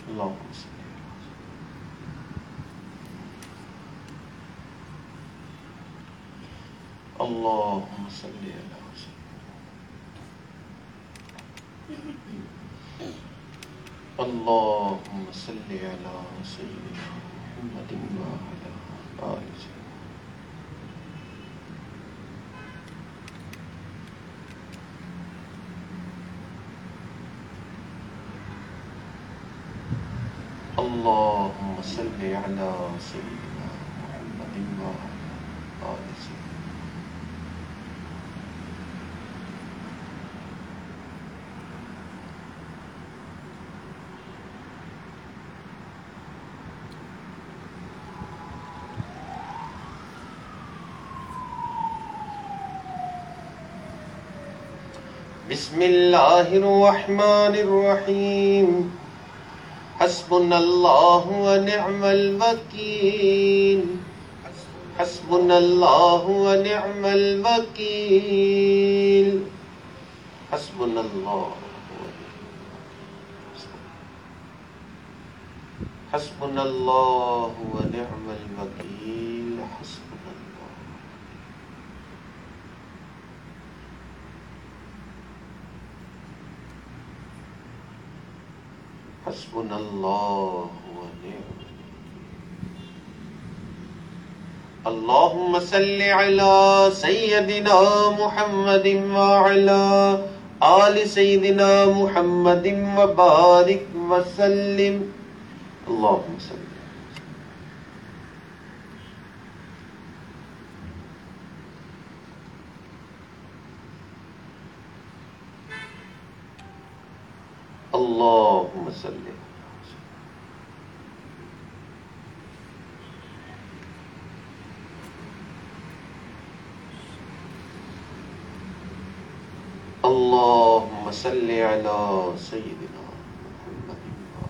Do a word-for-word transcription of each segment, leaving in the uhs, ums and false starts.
اللهم صل اللهم صل على اللهم صل على سيدنا محمد وعلى آل سيدنا اللهم صل على سيدنا محمد وعلى آل سيدنا بسم اللہ الرحمن الرحیم حسبنا اللہ ونعم الوکیل حسبنا اللہ ونعم الوکیل حسبنا اللہ حسبنا اللہ ونعم الوکیل حسبنا اللہ حسبنا اللہ ونعم اللہم صل علی سیدنا محمد وعلی آل سیدنا محمد وبارک وسلم اللہم صل اللہم صل اللہم صل علی سیدنا محمد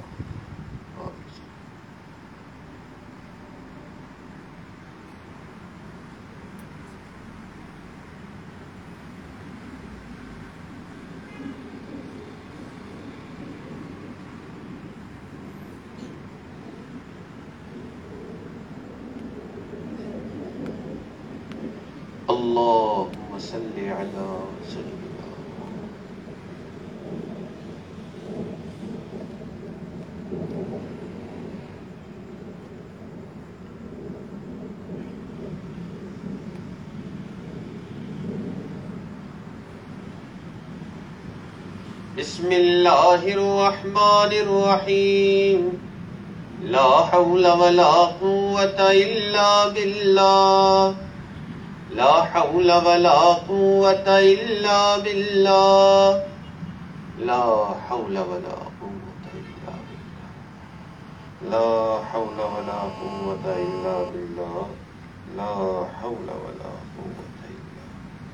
اللہم صل علی سیدنا بسم اللہ الرحمن الرحیم لا حول ولا قوة الا باللہ لا حول ولا قوة الا باللہ لا حول ولا قوة الا باللہ لا حول ولا قوة الا باللہ لا حول ولا قوة الا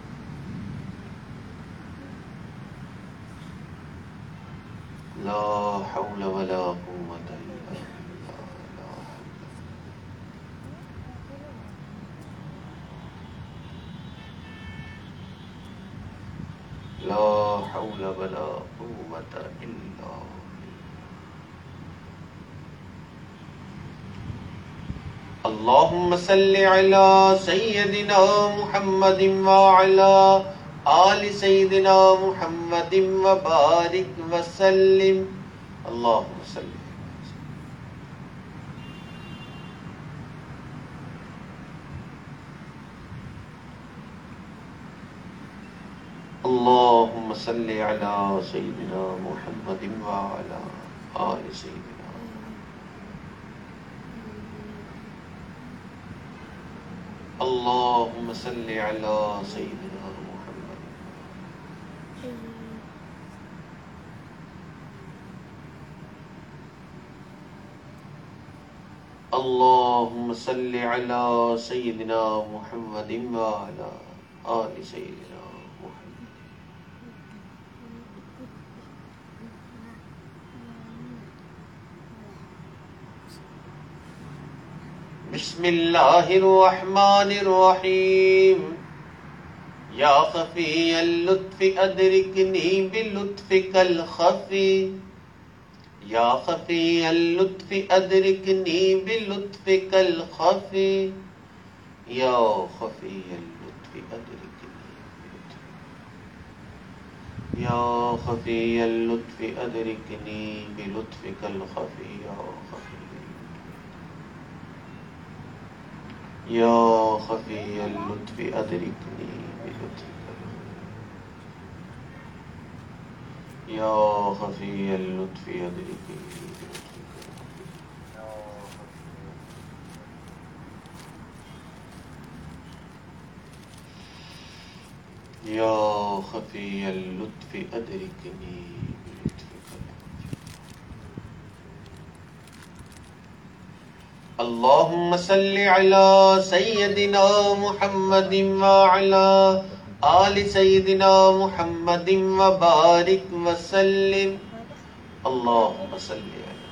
لا حول ولا قوة الا لا حول ولا قوة الا اللہم صل علی سیدنا محمد وعلی آل سیدنا محمد وبارک وسلم اللہم صل اللہم صل علی سیدنا محمد وعلی آل سیدنا اللہم صل علی سیدنا محمد اللہم صل علی سیدنا محمد وعلی آل سیدنا بسم اللہ الرحمن الرحیم یا خفی اللطف ادرکنی بلطفک الخفی یا خفی اللطف ادرکنی بلطفک الخفی یا خفی اللطف ادرکنی یا خفی اللطف ادرکنی بلطفک الخفی یا خفی یا خفی اللطف ادرکنی بلطفک یا خفی اللطف ادرکنی یا خفی اللطف ادرکنی بلطفک اللہم صلی علی سیدنا محمد وعلی آل سیدنا محمد وبارک وسلم اللہم صلی علی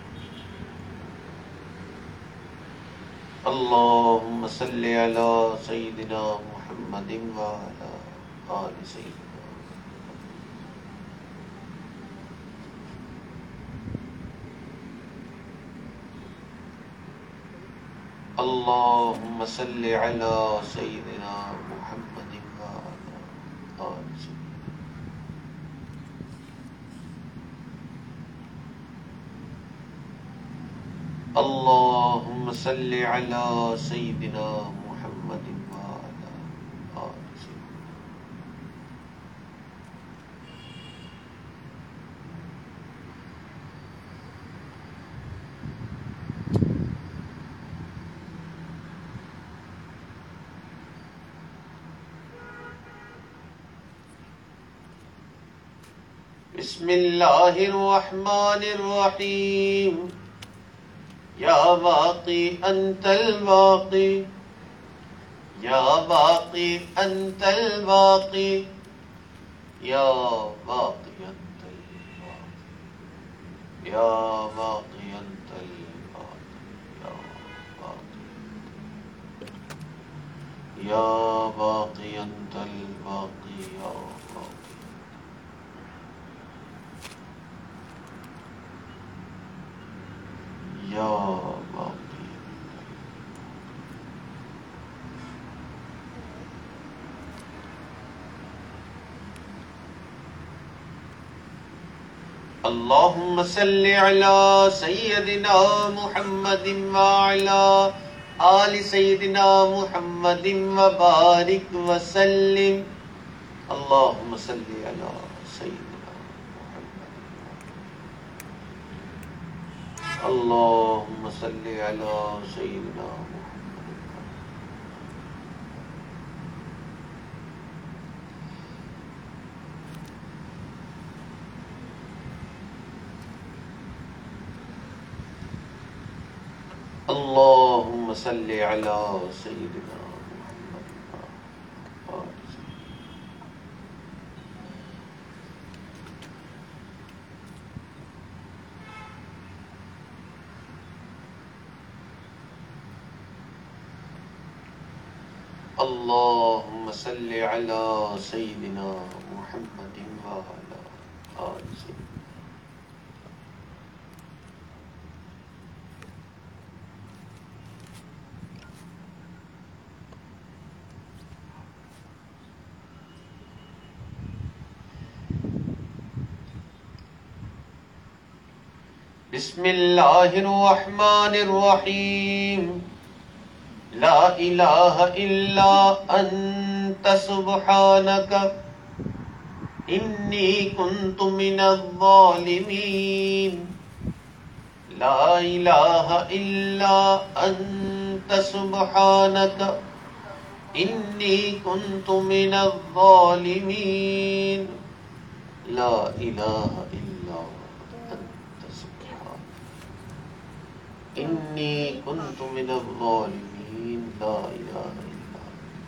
اللہم صلی علی سیدنا محمد وعلی آل سیدنا اللہم صلی علی سیدنا محمد وعلی آل سیدنا اللہم صلی علی سیدنا محمد وعلی آل سیدنا بسم اللہ الرحمن الرحیم یا باقی انت الباقی یا باقی انت الباقی یا باقی انت الباقی یا باقی انت الباقی یا باقی انت الباقی یا یا باقی اللہم صلی علی سیدنا محمد وعلی آل سیدنا محمد وبارک وسلم اللہم صلی علی سیدنا اللہم صلی علی سیدنا محمد اللہم صلی علی سیدنا محمد اللہم صلی علی سیدنا محمد وعلی آل سیدنا بسم اللہ الرحمن الرحیم لا الہ الا انت سبحانک انی کنت من الظالمین لا الہ الا انت سبحانک انی کنت من الظالمین لا الہ الا انت سبحانک انی کنت من الظالمین لا الہ الا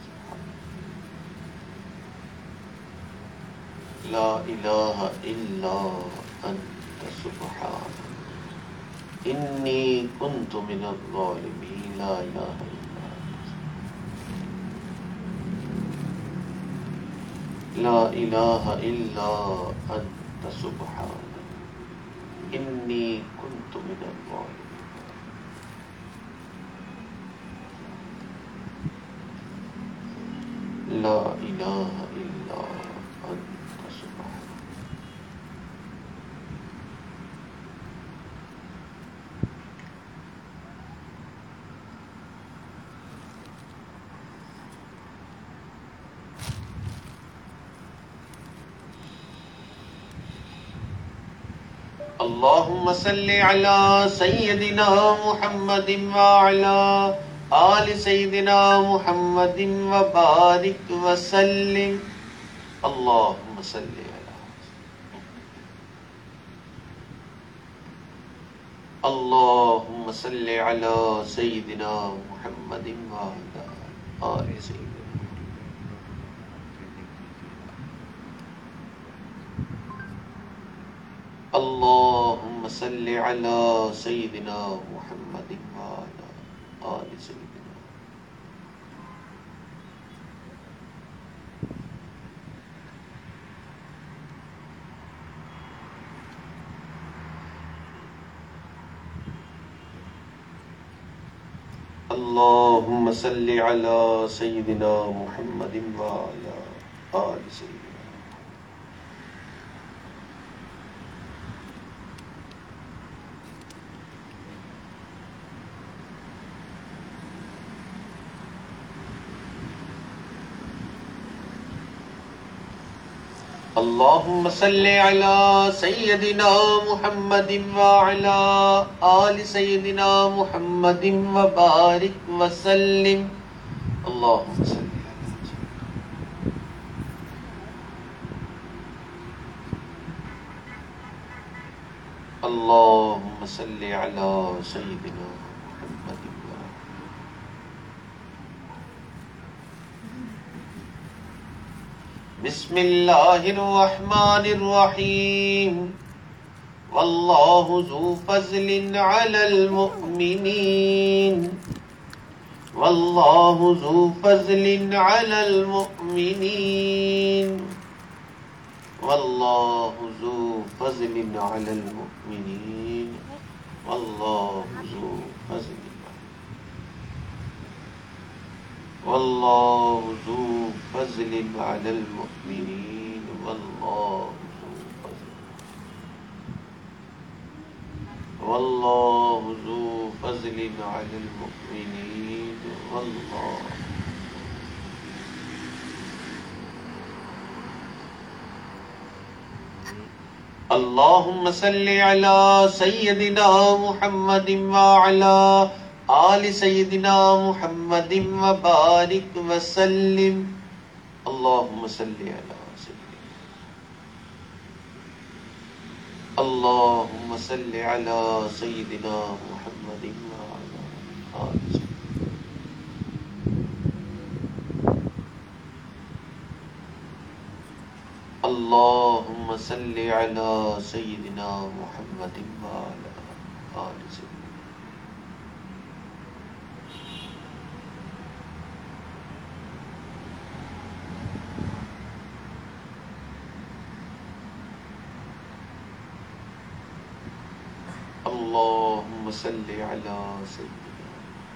لا الہ الا انت سبحانک انی کنت من الظالمین لا الہ الا لا الہ الا انت سبحانک إني كنت من الظالمين. لا إله إلا أنت سبحانك. اللهم صل على سيدنا محمد وعلى آل سيدنا محمد وبارك وسلم. اللهم صل على اللهم صل على سيدنا محمد وعلى آل سيدنا. اللهم صل على سيدنا محمد وعلى آل سيدنا. اللهم صل على سيدنا محمد وعلى آل سيدنا. اللهم صل على سيدنا محمد وعلى آل سيدنا محمد وبارك وسلم. اللهم صل اللهم صل على سيدنا محمد. بسم اللہ الرحمن الرحیم. واللہ ذو فضل علی المؤمنین. واللہ ذو فضل علی المؤمنین. واللہ ذو فضل علی المؤمنین. واللہ ذو فضل واللہ ذو فضل علی المؤمنین. واللہ ذو فضل واللہ ذو فضل علی المؤمنین. واللہ اللہم صل علی سیدنا محمد وعلی آل سيدنا محمد وبارك وسلم. اللهم صل على سيدنا اللهم صل على سيدنا محمد وعلى آل سيدنا. اللهم صل على سيدنا محمد وعلى آل سيدنا. اللهم صل على سيدنا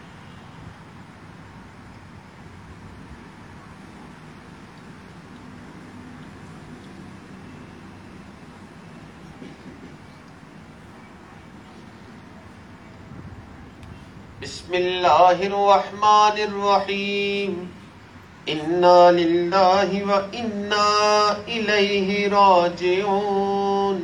بسم اللہ الرحمن الرحیم. انا للہ وانا الیہ راجعون.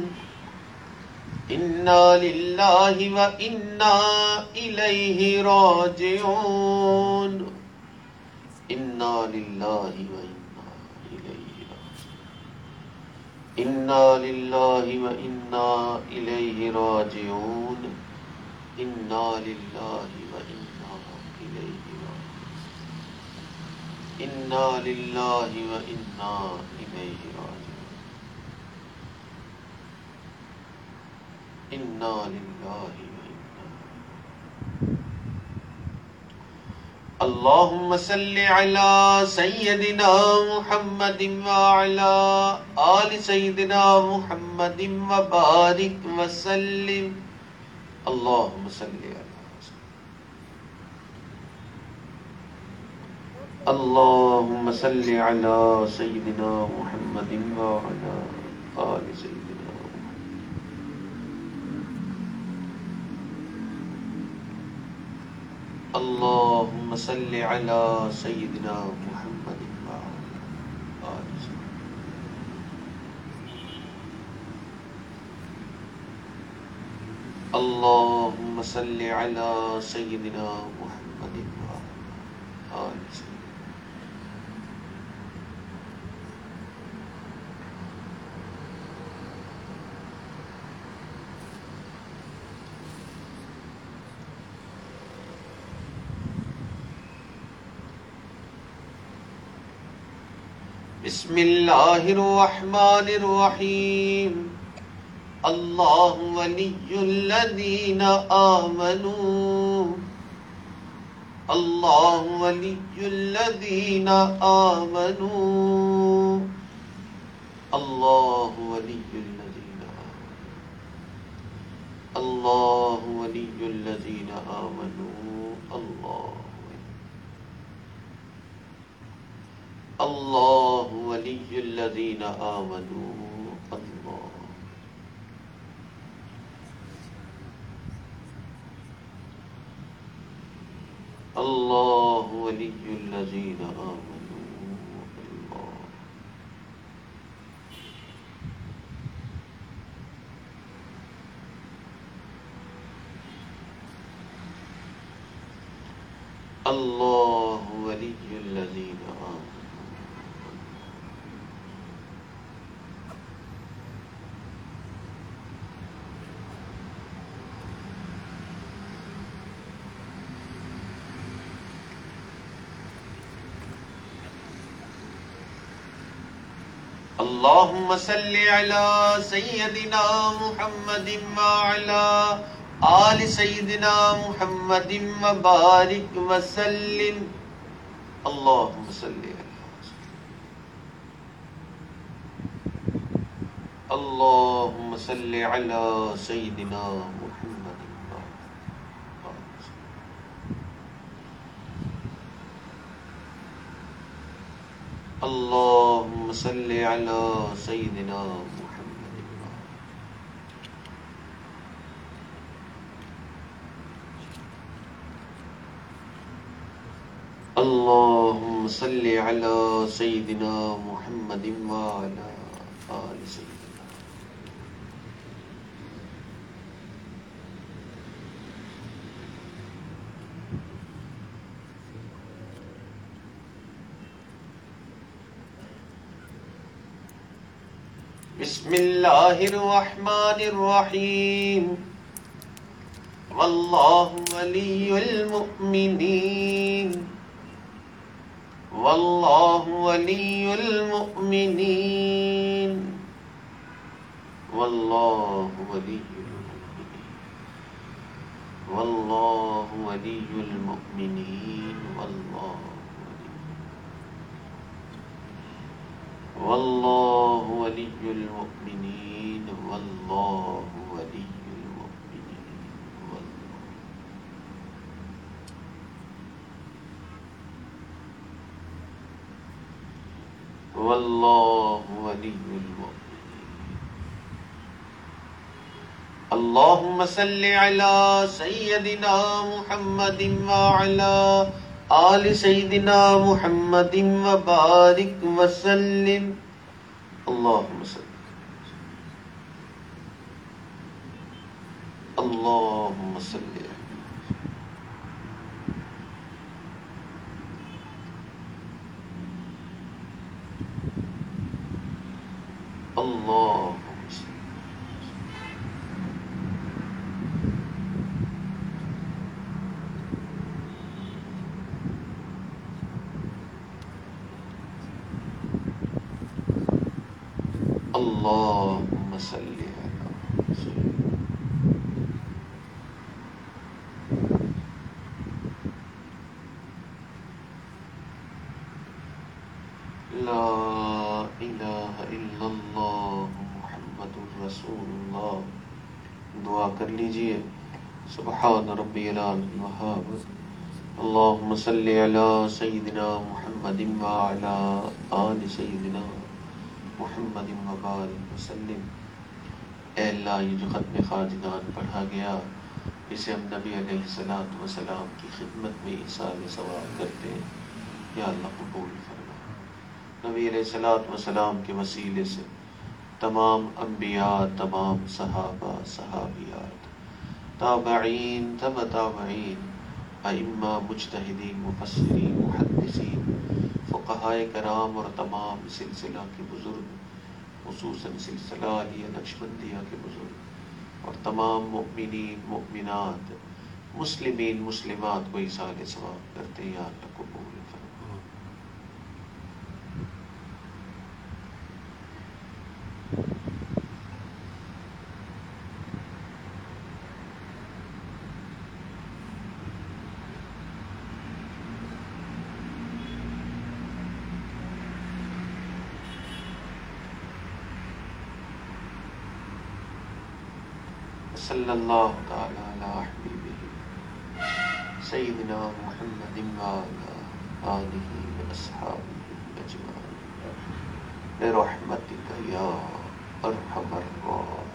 انا للہ وانا الیہ راجعون. انا للہ وانا الیہ راجعون. انا للہ وانا الیہ راجعون. انا للہ وانا الیہ راجعون. انا للہ وانا الیہ راجعون. انا للہ وانا. اللهم صل على سيدنا محمد وعلى آل سيدنا محمد وبارك وسلم. اللهم صل على اللهم صل على سيدنا محمد وعلى آل سيدنا محمد. اللهم صل على سيدنا محمد وعلى آل سيدنا. اللهم صل على سيدنا محمد وعلى آل سيدنا. بسم اللہ الرحمن الرحیم. اللہ ولی الذین آمنوا اللہ ولی الذین آمنوا اللہ ولی الذین اللہ ولی الذین آمنوا اللہ اللہ ولی الذین آمنوا اللہ اللہ ولی الذین آمنوا اللہ اللہ ولی الذین آمنوا. اللهم صل على سيدنا محمد وعلى آل سيدنا محمد وبارك وسلم. اللهم صل اللهم صل على سيدنا محمد. اللهم صل على سيدنا محمد. اللهم صل على سيدنا محمد وعلى آل سيدنا. بسم اللہ الرحمن الرحیم. واللہ ولی المؤمنین واللہ ولی المؤمنین واللہ ولی المؤمنین واللہ ولی المؤمنین واللہ واللہ ولی المؤمنین واللہ ولی المؤمنین واللہ ولی المؤمنین. اللہم صل علی سیدنا محمد وعلی آل سیدنا محمد وبارک وسلم. اللہم صل اللہم صل اللہم اللہم صل علی لیجئے سبحان ربی العظیم وہاب اللہم صلی علی سیدنا محمد وعلا آل سیدنا محمد وبارک وسلم۔ اے اللہ یہ جو ختم خواجگان پڑھا گیا اسے ہم نبی علیہ الصلوۃ والسلام کی خدمت میں ایصال ثواب کرتے ہیں، یا اللہ قبول فرما۔ نبی علیہ الصلوۃ والسلام کے وسیلے سے تمام انبیاء، تمام صحابہ، صحابیات، تابعین، تبع تابعین، ائمہ، مجتہدین، مفسرین، محدثین، فقہائے کرام اور تمام سلسلہ کے بزرگ، خصوصاً سلسلہ علیہ نقشبندیہ کے بزرگ اور تمام مؤمنین، مؤمنات، مسلمین، مسلمات کو ایصال ثواب کرتے ہیں، یا اللہ قبول فرما۔ صلی اللہ تعالی علی حبیبہ سیدنا محمد وعلی آلہ واصحابہ اجمعین برحمتک یا ارحم الراحمین۔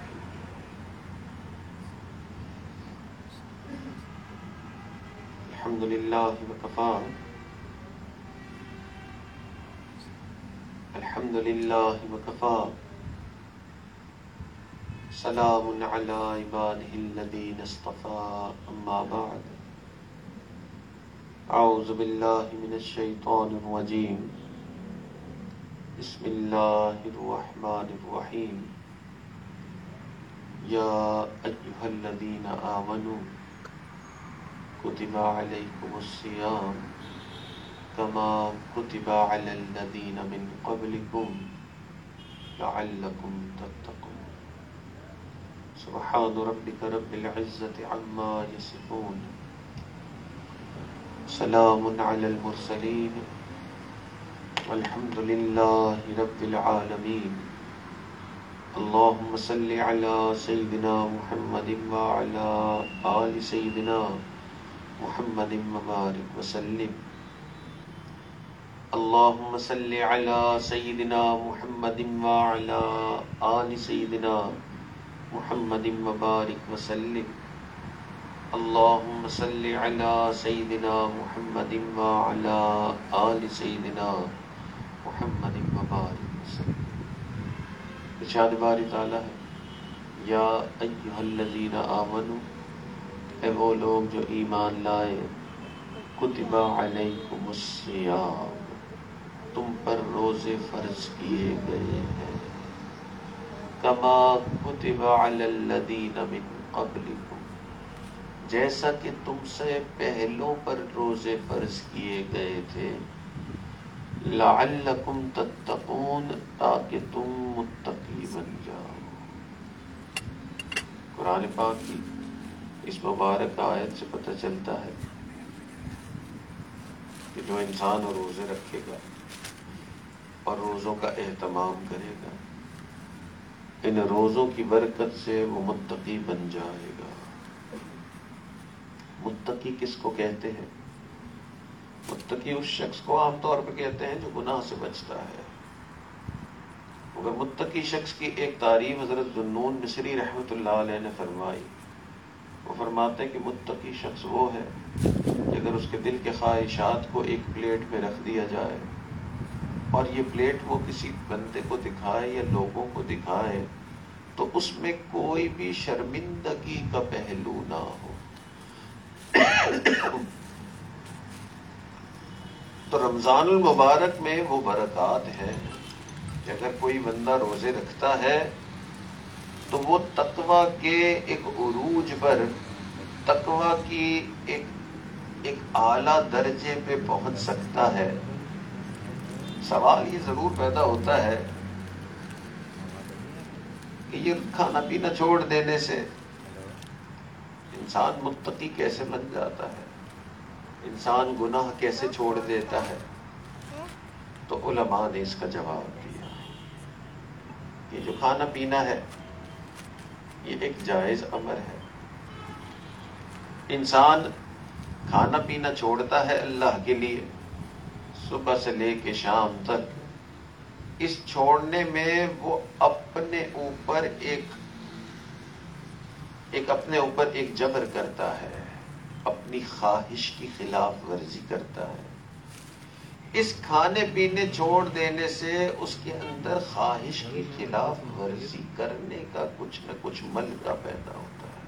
الحمد للہ وکفی الحمد للہ وکفی سلام علی عبادہ الذین اصطفی، اما بعد اعوذ باللہ من الشیطان الرجیم، بسم اللہ الرحمن الرحیم۔ یا ایہا الذین آمنوا کتب علیکم الصیام کما کتب علی الذین من قبلکم لعلکم تتقون۔ سبحان ربک رب العزت عما یصفون، سلام علی المرسلین، والحمد للہ رب العالمین۔ اللہم صلی علی سیدنا محمد وعلی آل سیدنا محمد وبارک وسلم۔ اللہم صلی علی سیدنا محمد وعلی آل سیدنا محمد وبارک وسلم۔ اللہم صلی علی سیدنا محمد وعلی آل سیدنا محمد وبارک وسلم۔ ارشاد باری تعالیٰ ہے، یا ایہا الذین آمنوا، اے وہ لوگ جو ایمان لائے، کتب علیکم الصیام، تم پر روزے فرض کیے گئے ہیں، کما کتب علی الذین من قبلکم، جیسا کہ تم سے پہلوں پر روزے فرض کیے گئے تھے، لعلکم تتقون، تاکہ تم متقی بن جاؤ۔ قرآن پاک کی اس مبارک آیت سے پتہ چلتا ہے کہ جو انسان روزے رکھے گا اور روزوں کا اہتمام کرے گا، ان روزوں کی برکت سے وہ متقی بن جائے گا۔ متقی کس کو کہتے ہیں؟ متقی اس شخص کو عام طور پر کہتے ہیں جو گناہ سے بچتا ہے، مگر متقی شخص کی ایک تعریف حضرت ذوالنون مصری رحمۃ اللہ علیہ نے فرمائی۔ وہ فرماتے ہیں کہ متقی شخص وہ ہے کہ اگر اس کے دل کے خواہشات کو ایک پلیٹ میں رکھ دیا جائے اور یہ پلیٹ وہ کسی بندے کو دکھائے یا لوگوں کو دکھائے تو اس میں کوئی بھی شرمندگی کا پہلو نہ ہو۔ تو رمضان المبارک میں وہ برکات ہیں کہ اگر کوئی بندہ روزے رکھتا ہے تو وہ تقوی کے ایک عروج پر، تقوی کی ایک ایک اعلیٰ درجے پہ پہنچ سکتا ہے۔ سوال یہ ضرور پیدا ہوتا ہے کہ یہ کھانا پینا چھوڑ دینے سے انسان متقی کیسے بن جاتا ہے، انسان گناہ کیسے چھوڑ دیتا ہے؟ تو علماء نے اس کا جواب دیا، یہ جو کھانا پینا ہے یہ ایک جائز امر ہے، انسان کھانا پینا چھوڑتا ہے اللہ کے لیے صبح سے لے کے شام تک، اس چھوڑنے میں وہ اپنے اوپر ایک ایک اپنے اوپر ایک جبر کرتا ہے، اپنی خواہش کی خلاف ورزی کرتا ہے۔ اس کھانے پینے چھوڑ دینے سے اس کے اندر خواہش کی خلاف ورزی کرنے کا کچھ نہ کچھ ملکہ پیدا ہوتا ہے۔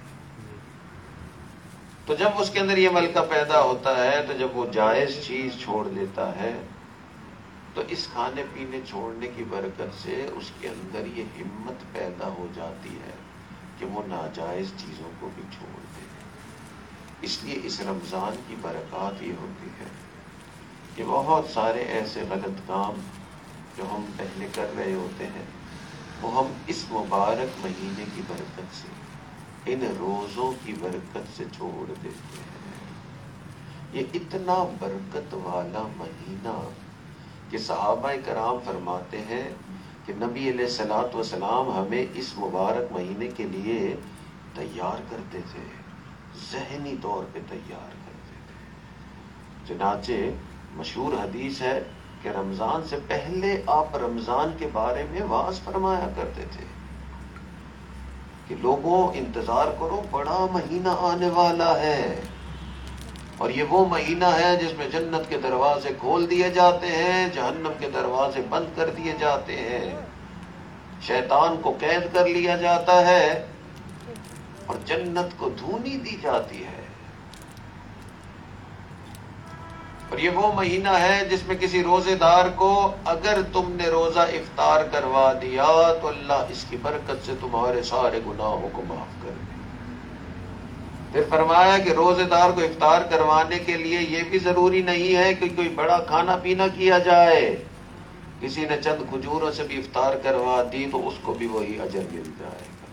تو جب اس کے اندر یہ ملکہ پیدا ہوتا ہے، تو جب وہ جائز چیز چھوڑ دیتا ہے، تو اس کھانے پینے چھوڑنے کی برکت سے اس کے اندر یہ ہمت پیدا ہو جاتی ہے کہ وہ ناجائز چیزوں کو بھی چھوڑ دے۔ اس لیے اس رمضان کی برکات یہ ہوتی ہے کہ بہت سارے ایسے غلط کام جو ہم پہلے کر رہے ہوتے ہیں وہ ہم اس مبارک مہینے کی برکت سے، ان روزوں کی برکت سے چھوڑ دیتے ہیں۔ یہ اتنا برکت والا مہینہ کہ صحابہ کرام فرماتے ہیں کہ نبی علیہ الصلوۃ والسلام ہمیں اس مبارک مہینے کے لیے تیار کرتے تھے، ذہنی طور پہ تیار کرتے تھے۔ چنانچہ مشہور حدیث ہے کہ رمضان سے پہلے آپ رمضان کے بارے میں وعظ فرمایا کرتے تھے کہ لوگوں انتظار کرو، بڑا مہینہ آنے والا ہے، اور یہ وہ مہینہ ہے جس میں جنت کے دروازے کھول دیے جاتے ہیں، جہنم کے دروازے بند کر دیے جاتے ہیں، شیطان کو قید کر لیا جاتا ہے اور جنت کو دھونی دی جاتی ہے۔ اور یہ وہ مہینہ ہے جس میں کسی روزے دار کو اگر تم نے روزہ افطار کروا دیا تو اللہ اس کی برکت سے تمہارے سارے گناہوں کو معاف کر دے۔ پھر فرمایا کہ روزے دار کو افطار کروانے کے لیے یہ بھی ضروری نہیں ہے کہ کوئی بڑا کھانا پینا کیا جائے، کسی نے چند کھجوروں سے بھی افطار کروا دی تو اس کو بھی وہی اجر مل جائے گا۔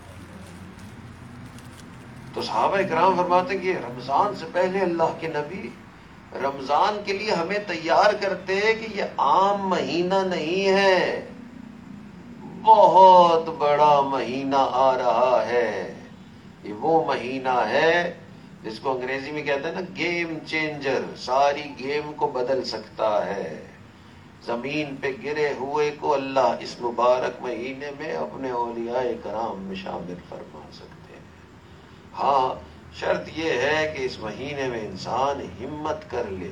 تو صحابہ کرام فرماتے ہیں کہ رمضان سے پہلے اللہ کے نبی رمضان کے لیے ہمیں تیار کرتے کہ یہ عام مہینہ نہیں ہے، بہت بڑا مہینہ آ رہا ہے، یہ وہ مہینہ ہے جس کو انگریزی میں کہتے ہیں نا گیم چینجر، ساری گیم کو بدل سکتا ہے۔ زمین پہ گرے ہوئے کو اللہ اس مبارک مہینے میں اپنے اولیاء کرام میں شامل فرما سکتے ہیں۔ ہاں، شرط یہ ہے کہ اس مہینے میں انسان ہمت کر لے۔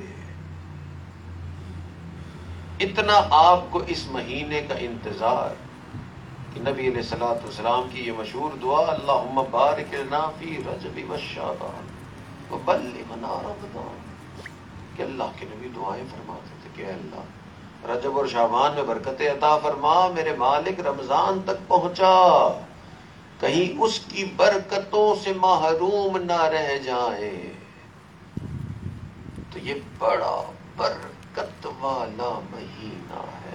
اتنا آپ کو اس مہینے کا انتظار کہ نبی علیہ الصلوۃ والسلام کی یہ مشہور دعا اللہم بارک لنا فی رجب وشعبان وبلغنا رمضان، کہ اللہ کے نبی دعائیں فرماتے تھے کہ اے اللہ رجب اور شعبان میں برکتیں عطا فرما، میرے مالک رمضان تک پہنچا، کہیں اس کی برکتوں سے محروم نہ رہ جائیں۔ تو یہ بڑا برکت والا مہینہ ہے۔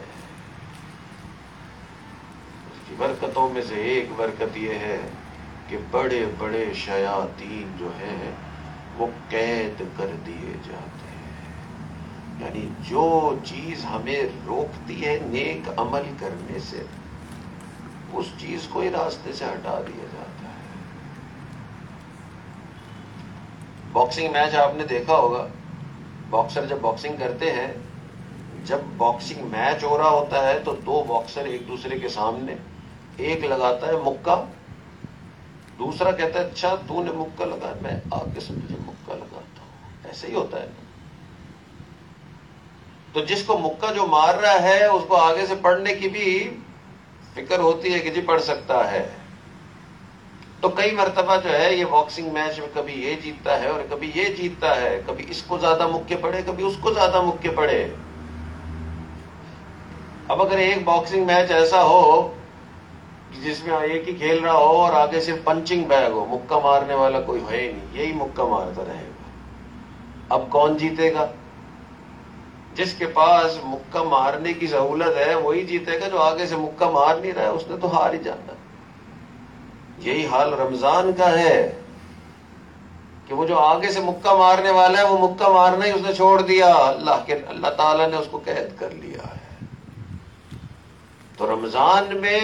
اس کی برکتوں میں سے ایک برکت یہ ہے کہ بڑے بڑے شیاطین جو ہیں وہ قید کر دیے جاتے ہیں، یعنی جو چیز ہمیں روکتی ہے نیک عمل کرنے سے اس چیز کو ہی راستے سے ہٹا دیا جاتا ہے۔ باکسنگ میچ آپ نے دیکھا ہوگا، باکسر جب باکسنگ کرتے ہیں، جب باکسنگ میچ ہو رہا ہوتا ہے تو دو باکسر ایک دوسرے کے سامنے، ایک لگاتا ہے مکہ، دوسرا کہتا ہے اچھا تو نے مکہ لگا، میں آگے سے تجھے مکہ لگاتا ہوں، ایسے ہی ہوتا ہے۔ تو جس کو مکہ جو مار رہا ہے اس کو آگے سے پڑھنے کی بھی فکر ہوتی ہے کہ جی پڑھ سکتا ہے۔ تو کئی مرتبہ جو ہے یہ باکسنگ میچ میں کبھی یہ جیتتا ہے اور کبھی یہ جیتتا ہے، کبھی اس کو زیادہ مکے پڑے کبھی اس کو زیادہ مکے پڑے۔ اب اگر ایک باکسنگ میچ ایسا ہو جس میں ایک ہی کھیل رہا ہو اور آگے صرف پنچنگ بیگ ہو، مکہ مارنے والا کوئی ہے ہی نہیں، یہی مکہ مارتا رہے گا، اب کون جیتے گا؟ جس کے پاس مکہ مارنے کی سہولت ہے وہی جیتے گا، جو آگے سے مکہ مار نہیں رہا ہے اس نے تو ہار ہی جانا۔ یہی حال رمضان کا ہے کہ وہ جو آگے سے مکہ مارنے والا ہے وہ مکہ مارنا ہی اس نے چھوڑ دیا، اللہ کے اللہ تعالیٰ نے اس کو قید کر لیا ہے۔ تو رمضان میں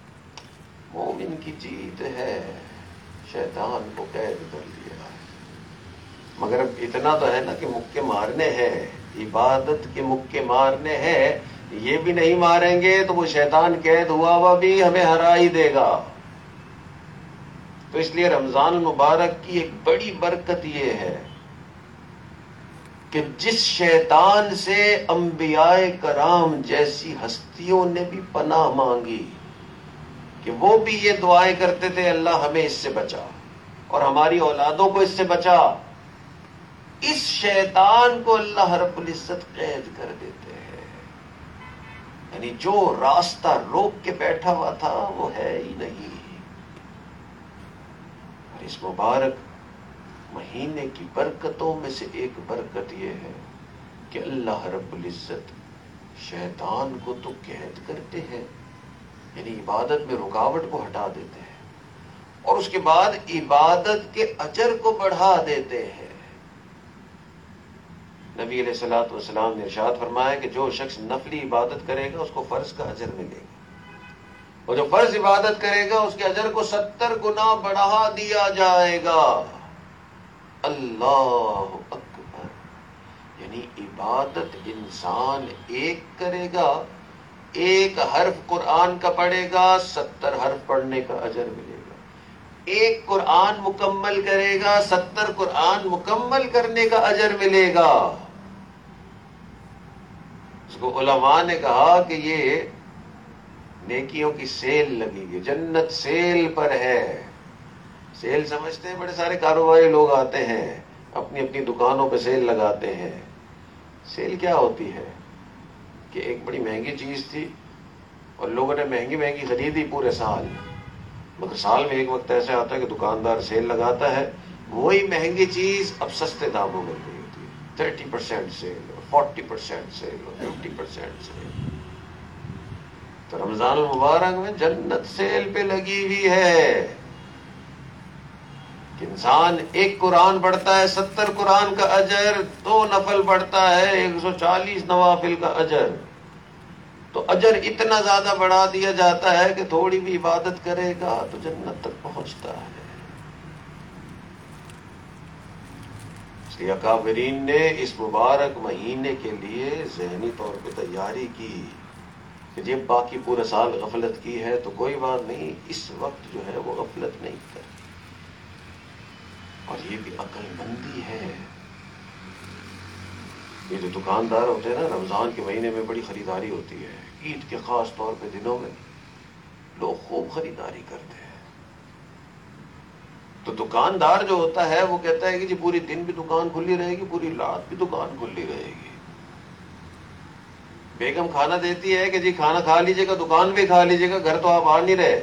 مومن کی جیت ہے، شیطان کو قید کر لیا ہے۔ مگر اب اتنا تو ہے نا کہ مکے مارنے ہیں، عبادت کے مکے مارنے ہیں، یہ بھی نہیں ماریں گے تو وہ شیطان قید ہوا ہوا بھی ہمیں ہرا ہی دے گا۔ تو اس لیے رمضان المبارک کی ایک بڑی برکت یہ ہے کہ جس شیطان سے انبیاء کرام جیسی ہستیوں نے بھی پناہ مانگی کہ وہ بھی یہ دعائیں کرتے تھے اللہ ہمیں اس سے بچا اور ہماری اولادوں کو اس سے بچا، اس شیطان کو اللہ رب العزت قید کر دیتے ہیں، یعنی جو راستہ روک کے بیٹھا ہوا تھا وہ ہے ہی نہیں۔ اور اس مبارک مہینے کی برکتوں میں سے ایک برکت یہ ہے کہ اللہ رب العزت شیطان کو تو قید کرتے ہیں، یعنی عبادت میں رکاوٹ کو ہٹا دیتے ہیں، اور اس کے بعد عبادت کے اجر کو بڑھا دیتے ہیں۔ نبی علیہ الصلوۃ والسلام نے ارشاد فرمایا کہ جو شخص نفلی عبادت کرے گا اس کو فرض کا اجر ملے گا، اور جو فرض عبادت کرے گا اس کے اجر کو ستر گنا بڑھا دیا جائے گا۔ اللہ اکبر، یعنی عبادت انسان ایک کرے گا، ایک حرف قرآن کا پڑھے گا ستر حرف پڑھنے کا اجر ملے گا، ایک قرآن مکمل کرے گا ستر قرآن مکمل کرنے کا اجر ملے گا۔ اس کو علماء نے کہا کہ یہ نیکیوں کی سیل لگی ہے، جنت سیل پر ہے۔ سیل سمجھتے ہیں، بڑے سارے کاروباری لوگ آتے ہیں اپنی اپنی دکانوں پہ سیل لگاتے ہیں۔ سیل کیا ہوتی ہے کہ ایک بڑی مہنگی چیز تھی اور لوگوں نے مہنگی مہنگی خریدی پورے سال، مگر سال میں ایک وقت ایسا آتا ہے کہ دکاندار سیل لگاتا ہے، وہی مہنگی چیز اب سستے داموں میں مل رہی ہوتی ہے، تھرٹی پرسینٹ سیل اور فورٹی پرسینٹ سیل اور ففٹی پرسینٹ سیل۔ تو رمضان المبارک میں جنت سیل پہ لگی ہوئی ہے کہ انسان ایک قرآن پڑھتا ہے ستر قرآن کا اجر، دو نفل پڑھتا ہے ایک سو چالیس نوافل کا اجر، تو اجر اتنا زیادہ بڑھا دیا جاتا ہے کہ تھوڑی بھی عبادت کرے گا تو جنت تک پہنچتا ہے۔ اس لیے اکابرین نے اس مبارک مہینے کے لیے ذہنی طور پہ تیاری کی کہ جب باقی پورا سال غفلت کی ہے تو کوئی بات نہیں، اس وقت جو ہے وہ غفلت نہیں کرے، اور یہ بھی عقل مندی ہے۔ یہ جو دکاندار ہوتے ہیں نا، رمضان کے مہینے میں بڑی خریداری ہوتی ہے، عید کے خاص طور پہ دنوں میں لوگ خوب خریداری کرتے ہیں۔ تو دکاندار جو ہوتا ہے وہ کہتا ہے کہ جی پوری دن بھی دکان کھلی رہے گی، پوری رات بھی دکان کھلی رہے گی۔ بیگم کھانا دیتی ہے کہ جی کھانا کھا لیجئے گا، دکان بھی کھا لیجئے گا، گھر تو آپ آ نہیں رہے۔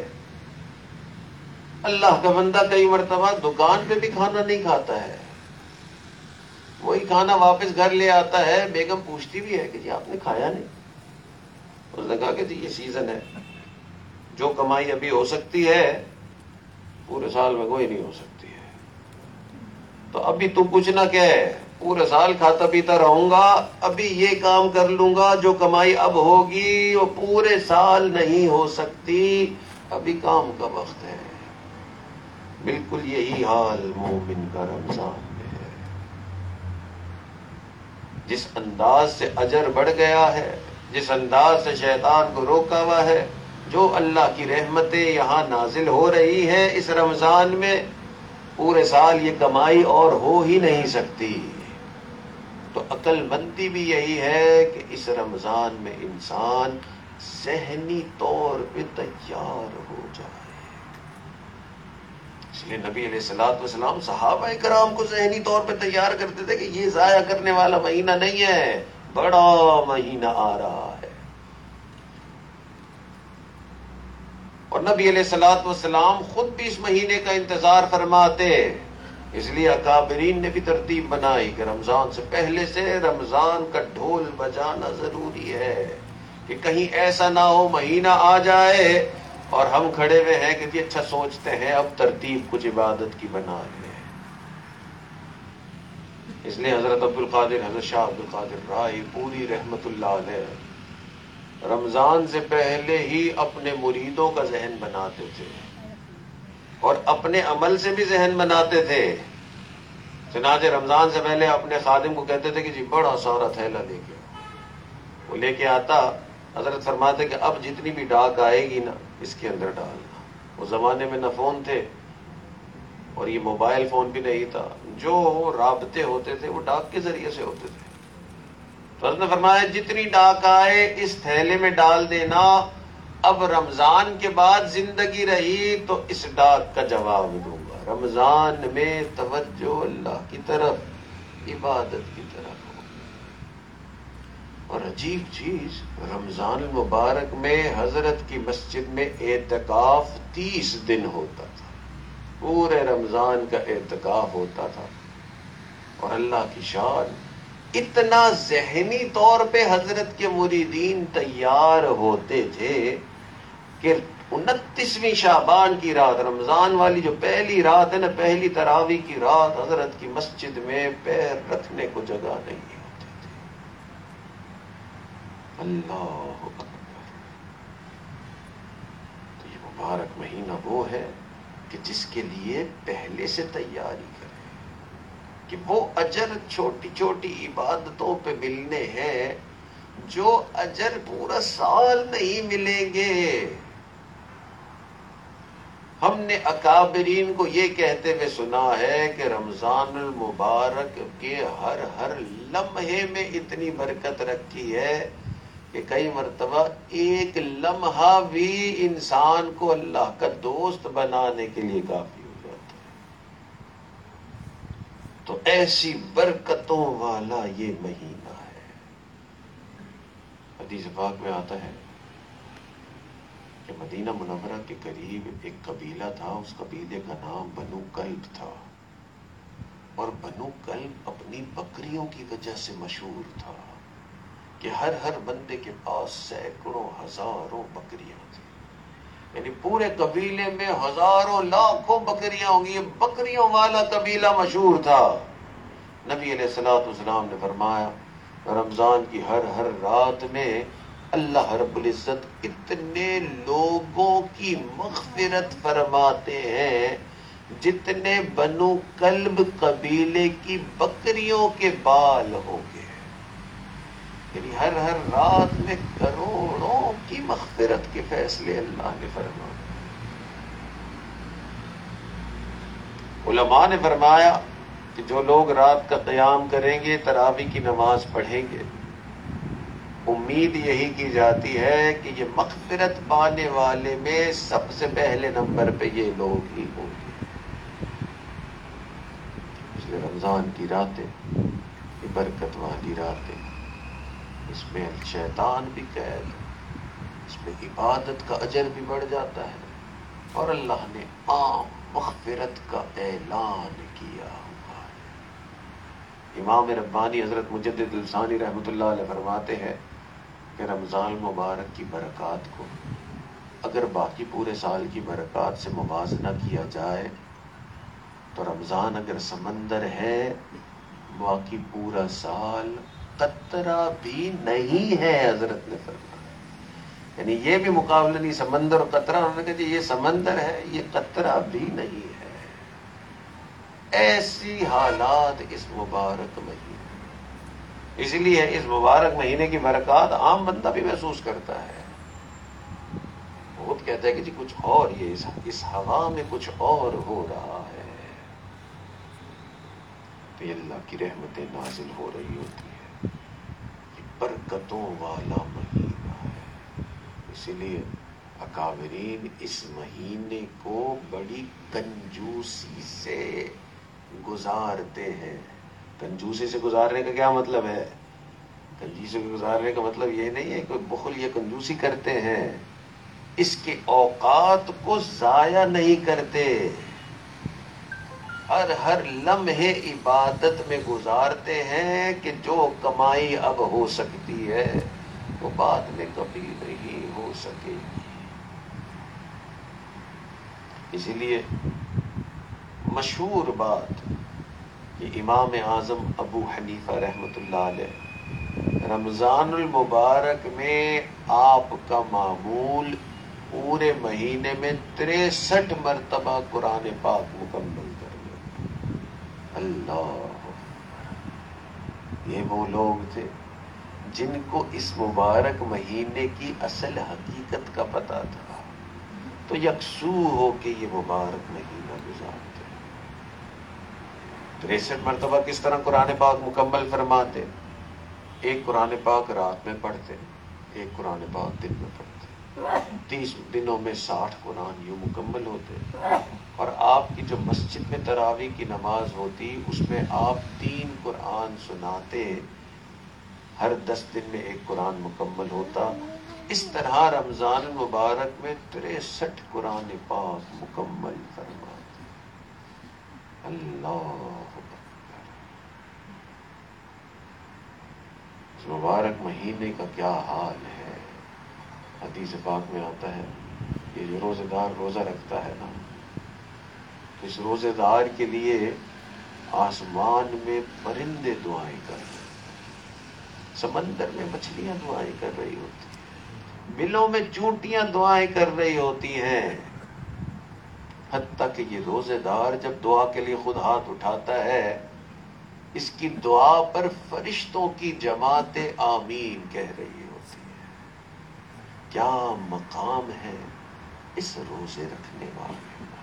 اللہ کا بندہ کئی مرتبہ دکان پہ بھی کھانا نہیں کھاتا ہے، وہی کھانا واپس گھر لے آتا ہے، بیگم پوچھتی بھی ہے کہ جی آپ نے کھایا نہیں؟ اس نے کہا کہ جی یہ سیزن ہے، جو کمائی ابھی ہو سکتی ہے پورے سال میں کوئی نہیں ہو سکتی ہے، تو ابھی تو کچھ نہ کہے، پورے سال کھاتا پیتا رہوں گا، ابھی یہ کام کر لوں گا، جو کمائی اب ہوگی وہ پورے سال نہیں ہو سکتی، ابھی کام کا وقت ہے۔ بالکل یہی حال مومن کا رمضان میں ہے۔ جس انداز سے اجر بڑھ گیا ہے، جس انداز سے شیطان کو روکا ہوا ہے، جو اللہ کی رحمتیں یہاں نازل ہو رہی ہیں اس رمضان میں، پورے سال یہ کمائی اور ہو ہی نہیں سکتی۔ تو عقل مندی بھی یہی ہے کہ اس رمضان میں انسان ذہنی طور پہ تیار ہو جائے۔ اس لیے نبی علیہ الصلوۃ والسلام صحابہ کرام کو ذہنی طور پہ تیار کرتے تھے کہ یہ ضائع کرنے والا مہینہ نہیں ہے، بڑا مہینہ آ رہا ہے۔ اور نبی علیہ الصلوۃ والسلام خود بھی اس مہینے کا انتظار فرماتے، اس لیے اکابرین نے بھی ترتیب بنائی کہ رمضان سے پہلے سے رمضان کا ڈھول بجانا ضروری ہے کہ کہیں ایسا نہ ہو مہینہ آ جائے اور ہم کھڑے ہوئے ہیں کہ جی اچھا سوچتے ہیں اب ترتیب کچھ عبادت کی بنا لیں۔ اس لیے حضرت عبد القادر حضرت شاہ عبد القادر رائی پوری رحمت اللہ علیہ رمضان سے پہلے ہی اپنے مریدوں کا ذہن بناتے تھے اور اپنے عمل سے بھی ذہن بناتے تھے۔ چنانچہ رمضان سے پہلے اپنے خادم کو کہتے تھے کہ جی بڑا سارا تھیلا لے کے آؤ۔ وہ لے کے آتا، حضرت فرماتے کہ اب جتنی بھی ڈاک آئے گی نا اس کے اندر ڈالنا۔ اس زمانے میں نہ فون تھے اور یہ موبائل فون بھی نہیں تھا، جو رابطے ہوتے تھے وہ ڈاک کے ذریعے سے ہوتے تھے۔ تو حضرت نے فرمایا جتنی ڈاک آئے اس تھیلے میں ڈال دینا، اب رمضان کے بعد زندگی رہی تو اس ڈاک کا جواب دوں گا۔ رمضان میں توجہ اللہ کی طرف، عبادت کی طرف ہو۔ اور عجیب چیز، رمضان المبارک میں حضرت کی مسجد میں اعتکاف تیس دن ہوتا تھا، پورے رمضان کا اعتکاف ہوتا تھا۔ اور اللہ کی شان، اتنا ذہنی طور پہ حضرت کے مریدین تیار ہوتے تھے کہ انتیسویں شعبان کی رات، رمضان والی جو پہلی رات ہے نا، پہلی تراویح کی رات، حضرت کی مسجد میں پیر رکھنے کو جگہ نہیں ہوتی تھی۔ اللہ اکبر! تو یہ مبارک مہینہ وہ ہے کہ جس کے لیے پہلے سے تیاری کریں کہ وہ اجر چھوٹی چھوٹی عبادتوں پہ ملنے ہیں جو اجر پورا سال نہیں ملیں گے۔ ہم نے اکابرین کو یہ کہتے ہوئے سنا ہے کہ رمضان المبارک کے ہر ہر لمحے میں اتنی برکت رکھی ہے کہ کئی مرتبہ ایک لمحہ بھی انسان کو اللہ کا دوست بنانے کے لیے کافی ہو جاتا ہے۔ تو ایسی برکتوں والا یہ مہینہ ہے۔ حدیث پاک میں آتا ہے کہ مدینہ منورہ کے قریب ایک قبیلہ تھا، اس قبیلے کا نام بنو کلب تھا، اور بنو کلب اپنی بکریوں کی وجہ سے مشہور تھا کہ ہر ہر بندے کے پاس سینکڑوں ہزاروں بکریاں تھیں، یعنی پورے قبیلے میں ہزاروں لاکھوں بکریاں ہوں گی، یہ بکریوں والا قبیلہ مشہور تھا۔ نبی علیہ الصلوۃ والسلام نے فرمایا رمضان کی ہر ہر رات میں اللہ رب العزت اتنے لوگوں کی مغفرت فرماتے ہیں جتنے بنو کلب قبیلے کی بکریوں کے بال ہوں گے، یعنی ہر ہر رات میں کروڑوں کی مغفرت کے فیصلے اللہ نے فرمائے۔ علماء نے فرمایا کہ جو لوگ رات کا قیام کریں گے، تراویح کی نماز پڑھیں گے، امید یہی کی جاتی ہے کہ یہ مغفرت پانے والے میں سب سے پہلے نمبر پہ یہ لوگ ہی ہوں گے۔ اس لیے رمضان کی راتیں یہ برکت والی راتیں، اس میں شیطان بھی قید، اس میں عبادت کا اجر بھی بڑھ جاتا ہے، اور اللہ نے عام مغفرت کا اعلان کیا ہوا ہے۔ امام ربانی حضرت مجدد الثانی رحمۃ اللہ علیہ فرماتے ہیں کہ رمضان مبارک کی برکات کو اگر باقی پورے سال کی برکات سے موازنہ کیا جائے تو رمضان اگر سمندر ہے، باقی پورا سال قطرہ بھی نہیں ہے، حضرت نے فرمایا۔ یعنی یہ بھی مقابلہ نہیں، سمندر اور قطرہ، انہوں نے کہا جی یہ سمندر ہے، یہ قطرہ بھی نہیں ہے۔ ایسی حالات اس مبارک مہینے، اس لیے اس مبارک مہینے کی برکات عام بندہ بھی محسوس کرتا ہے۔ بہت کہتا ہے کہ جی کچھ اور، یہ اس, اس ہوا میں کچھ اور ہو رہا ہے، تو یہ اللہ کی رحمتیں نازل ہو رہی ہوتی ہے، یہ برکتوں والا مہینہ ہے۔ اسی لیے اکابرین اس مہینے کو بڑی کنجوسی سے گزارتے ہیں۔ کنجوسی سے گزارنے کا کیا مطلب ہے؟ کنجوسی سے گزارنے کا مطلب یہ نہیں ہے کہ بخل یا کنجوسی کرتے ہیں، اس کے اوقات کو ضائع نہیں کرتے، ہر ہر لمحے عبادت میں گزارتے ہیں کہ جو کمائی اب ہو سکتی ہے وہ بعد میں کبھی نہیں ہو سکے گی۔ اسی لیے مشہور بات کہ امام اعظم ابو حنیفہ رحمۃ اللہ علیہ رمضان المبارک میں آپ کا معمول پورے مہینے میں تریسٹھ مرتبہ قرآن پاک مکمل کر لیں۔ اللہ یہ وہ لوگ تھے جن کو اس مبارک مہینے کی اصل حقیقت کا پتہ تھا، تو یکسو ہو کے یہ مبارک مہینہ گزارتے۔ تریسٹھ مرتبہ کس طرح قرآن پاک مکمل فرماتے؟ ایک قرآن پاک رات میں پڑھتے، ایک قرآن پاک دن میں پڑھتے، تیس دنوں میں ساٹھ قرآن یوں مکمل ہوتے۔ اور آپ کی جو مسجد میں تراویح کی نماز ہوتی اس میں آپ تین قرآن سناتے، ہر دس دن میں ایک قرآن مکمل ہوتا۔ اس طرح رمضان المبارک میں تریسٹھ قرآن پاک مکمل فرماتے۔ اللہ اکبر۔ اس مبارک مہینے کا کیا حال ہے۔ حدیث پاک میں آتا ہے یہ جو روزہ دار روزہ رکھتا ہے نا، اس روزے دار کے لیے آسمان میں پرندے دعائیں کر رہے ہیں، سمندر میں مچھلیاں دعائیں کر رہی ہوتی ہیں، بلوں میں چونٹیاں دعائیں کر رہی ہوتی ہیں، حتیٰ کہ یہ روزے دار جب دعا کے لیے خود ہاتھ اٹھاتا ہے، اس کی دعا پر فرشتوں کی جماعت آمین کہہ رہی ہوتی ہے۔ کیا مقام ہے اس روزے رکھنے والے۔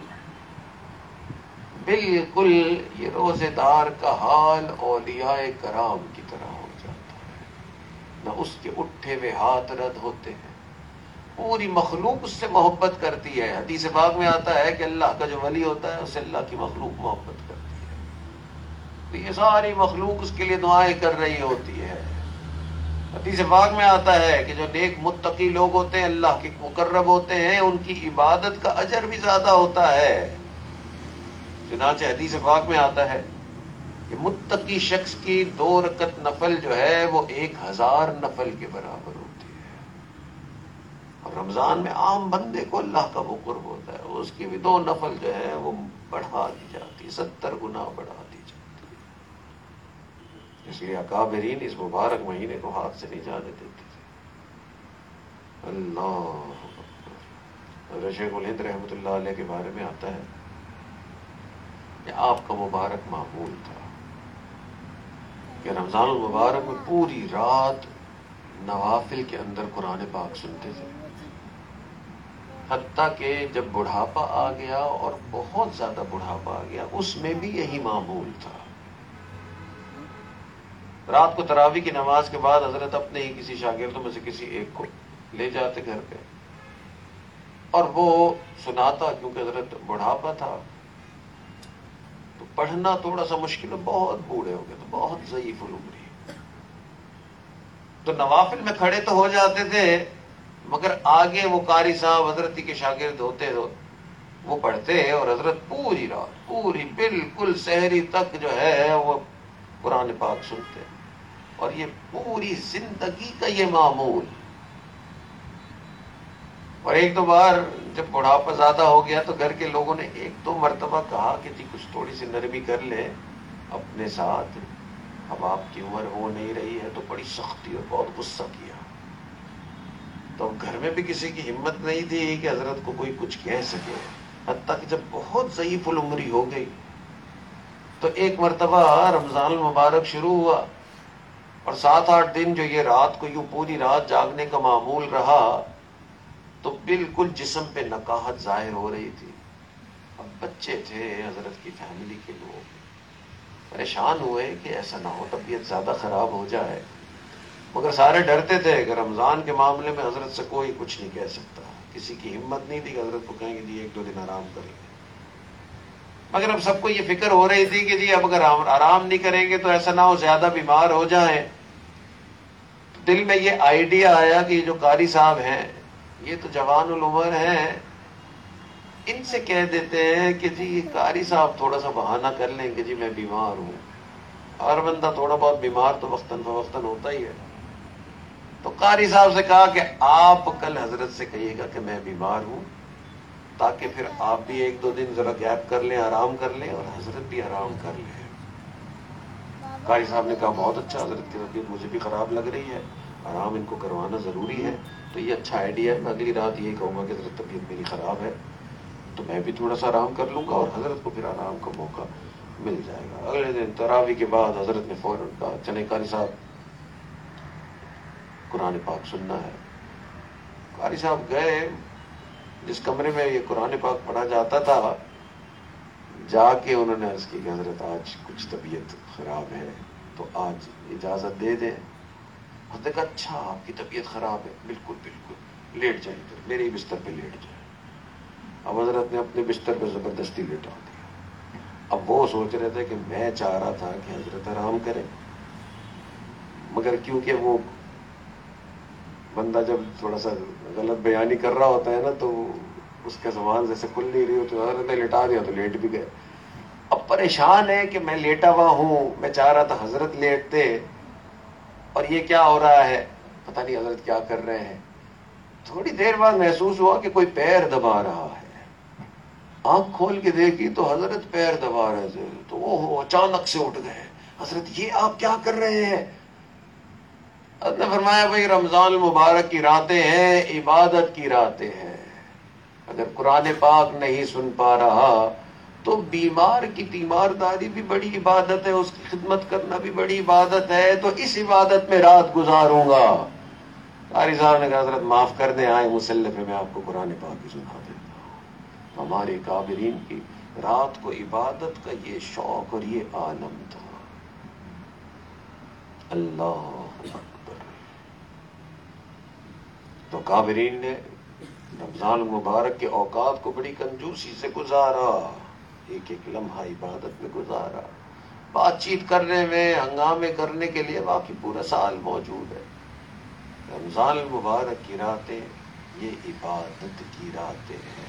بالکل یہ روزے دار کا حال اولیاء کرام کی طرح ہو جاتا ہے، نہ اس کے اٹھے ہوئے ہاتھ رد ہوتے ہیں، پوری مخلوق اس سے محبت کرتی ہے۔ حدیث پاک میں آتا ہے کہ اللہ کا جو ولی ہوتا ہے اسے اللہ کی مخلوق محبت کرتی ہے، تو یہ ساری مخلوق اس کے لیے دعائیں کر رہی ہوتی ہے۔ حدیث پاک میں آتا ہے کہ جو نیک متقی لوگ ہوتے ہیں، اللہ کے مقرب ہوتے ہیں، ان کی عبادت کا اجر بھی زیادہ ہوتا ہے۔ چنانچہ حدیث پاک میں آتا ہے کہ متقی شخص کی دو رکعت نفل جو ہے وہ ایک ہزار نفل کے برابر ہوتی ہے۔ اور رمضان میں عام بندے کو اللہ کا وہ قرب ہوتا ہے، اس کی بھی دو نفل جو ہے وہ بڑھا دی جاتی ہے، ستر گنا بڑھا دی جاتی ہے۔ اس لیے اکابرین اس مبارک مہینے کو ہاتھ سے نہیں جانے دیتے تھے۔ اللہ اکبر۔ شیخ الہند رحمۃ اللہ علیہ کے بارے میں آتا ہے کہ آپ کا مبارک معمول تھا کہ رمضان المبارک میں پوری رات نوافل کے اندر قرآن پاک سنتے تھے، حتیٰ کہ جب بڑھاپا آ گیا اور بہت زیادہ بڑھاپا آ گیا اس میں بھی یہی معمول تھا۔ رات کو تراویح کی نماز کے بعد حضرت اپنے ہی کسی شاگردوں میں سے کسی ایک کو لے جاتے گھر پہ، اور وہ سناتا، کیونکہ حضرت بڑھاپا تھا تو پڑھنا تھوڑا سا مشکل، بہت بوڑھے ہو گئے تو بہت ضعیف العمری، تو نوافل میں کھڑے تو ہو جاتے تھے مگر آگے وہ قاری صاحب حضرت کے شاگرد ہوتے تو وہ پڑھتے، اور حضرت پوری رات پوری بالکل سحری تک جو ہے وہ قرآن پاک سنتے، اور یہ پوری زندگی کا یہ معمول۔ اور ایک دو بار جب بڑھاپا زیادہ ہو گیا تو گھر کے لوگوں نے ایک دو مرتبہ کہا کہ جی کچھ تھوڑی سی نرمی کر لیں اپنے ساتھ، اب آپ کی عمر ہو نہیں رہی ہے، تو بڑی سختی اور بہت غصہ کیا۔ تو گھر میں بھی کسی کی ہمت نہیں تھی کہ حضرت کو کوئی کچھ کہہ سکے، حتیٰ کہ جب بہت ضعیف العمری ہو گئی تو ایک مرتبہ رمضان المبارک شروع ہوا، اور سات آٹھ دن جو یہ رات کو یوں پوری رات جاگنے کا معمول رہا تو بالکل جسم پہ نقاہت ظاہر ہو رہی تھی۔ اب بچے تھے، حضرت کی فیملی کے لوگ پریشان ہوئے کہ ایسا نہ ہو طبیعت زیادہ خراب ہو جائے، مگر سارے ڈرتے تھے کہ رمضان کے معاملے میں حضرت سے کوئی کچھ نہیں کہہ سکتا، کسی کی ہمت نہیں تھی کہ حضرت کو کہیں گے جی ایک دو دن آرام کر لیں، مگر اب سب کو یہ فکر ہو رہی تھی کہ جی اب اگر آرام نہیں کریں گے تو ایسا نہ ہو زیادہ بیمار ہو جائیں۔ دل میں یہ آئیڈیا آیا کہ یہ جو قاری صاحب ہیں یہ تو جوان العمر ہیں، ان سے کہہ دیتے ہیں کہ جی قاری صاحب تھوڑا سا بہانہ کر لیں کہ جی میں بیمار ہوں، ہر بندہ تھوڑا بہت بیمار تو وقتاً فوقتاً ہوتا ہی ہے۔ تو قاری صاحب سے کہا کہ آپ کل حضرت سے کہیے گا کہ میں بیمار ہوں، تاکہ پھر آپ بھی ایک دو دن ذرا گیپ کر لیں، آرام کر لیں، اور حضرت بھی آرام کر لیں۔ قاری صاحب نے کہا بہت اچھا، حضرت کی طبیعت مجھے بھی خراب لگ رہی ہے، آرام ان کو کروانا ضروری ہے، تو یہ اچھا آئیڈیا ہے، میں اگلی رات یہ کہوں گا کہ حضرت طبیعت میری خراب ہے تو میں بھی تھوڑا سا آرام کر لوں گا اور حضرت کو پھر آرام کا موقع۔ مل جائے گا. اگلے دن تراویح کے بعد حضرت نے فوراً کہا چلیں قاری صاحب قرآن پاک سننا ہے. قاری صاحب گئے جس کمرے میں یہ قرآن پاک پڑھا جاتا تھا، جا کے انہوں نے عرض کی کہ حضرت آج کچھ طبیعت خراب ہے تو آج اجازت دے دیں. حضرت نے کہا اچھا آپ کی طبیعت خراب ہے، بالکل بالکل لیٹ جائیں ادھر میرے بستر پہ لیٹ جائیں. اب حضرت نے اپنے بستر پہ زبردستی لیٹا دیا. اب وہ سوچ رہے تھے کہ میں چاہ رہا تھا کہ حضرت آرام کریں، مگر کیونکہ وہ بندہ جب تھوڑا سا غلط بیانی کر رہا ہوتا ہے نا تو اس کے زبان جیسے کھل نہیں رہی ہو تو حضرت نے لٹا دیا تو لیٹ بھی گئے. اب پریشان ہے کہ میں لیٹا ہوا ہوں، میں چاہ رہا تھا حضرت لیٹتے اور یہ کیا ہو رہا ہے، پتہ نہیں حضرت کیا کر رہے ہیں. تھوڑی دیر بعد محسوس ہوا کہ کوئی پیر دبا رہا ہے. آنکھ کھول کے دیکھی تو حضرت پیر دبا رہے تھے. تو وہ اچانک سے اٹھ گئے. حضرت یہ آپ کیا کر رہے ہیں؟ حضرت نے فرمایا بھائی رمضان المبارک کی راتیں ہیں، عبادت کی راتیں ہیں. اگر قرآن پاک نہیں سن پا رہا تو بیمار کی تیمارداری بھی بڑی عبادت ہے، اس کی خدمت کرنا بھی بڑی عبادت ہے، تو اس عبادت میں رات گزاروں گا. قاری صاحب نے کہا حضرت معاف کر دیں، آئے مسلح پہ میں آپ کو قرآن پاک کی سنا دیتا ہوں. ہمارے کابرین کی رات کو عبادت کا یہ شوق اور یہ عالم تھا. اللہ اکبر. تو کابرین نے رمضان المبارک کے اوقات کو بڑی کنجوسی سے گزارا، ایک ایک لمحہ عبادت میں گزارا. بات چیت کرنے میں، ہنگامے کرنے کے لیے باقی پورا سال موجود ہے. رمضان المبارک کی راتیں یہ عبادت کی راتیں ہیں.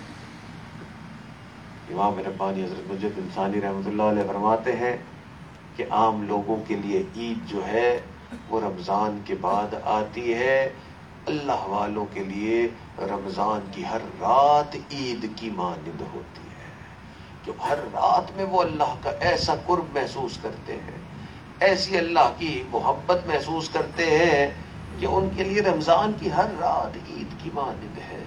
امام ربانی حضرت مجد الثانی رحمۃ اللہ علیہ فرماتے ہیں کہ عام لوگوں کے لیے عید جو ہے وہ رمضان کے بعد آتی ہے، اللہ والوں کے لیے رمضان کی ہر رات عید کی مانند ہوتی ہے. کہ ہر رات میں وہ اللہ کا ایسا قرب محسوس کرتے ہیں، ایسی اللہ کی محبت محسوس کرتے ہیں کہ ان کے لیے رمضان کی ہر رات عید کی مانند ہے.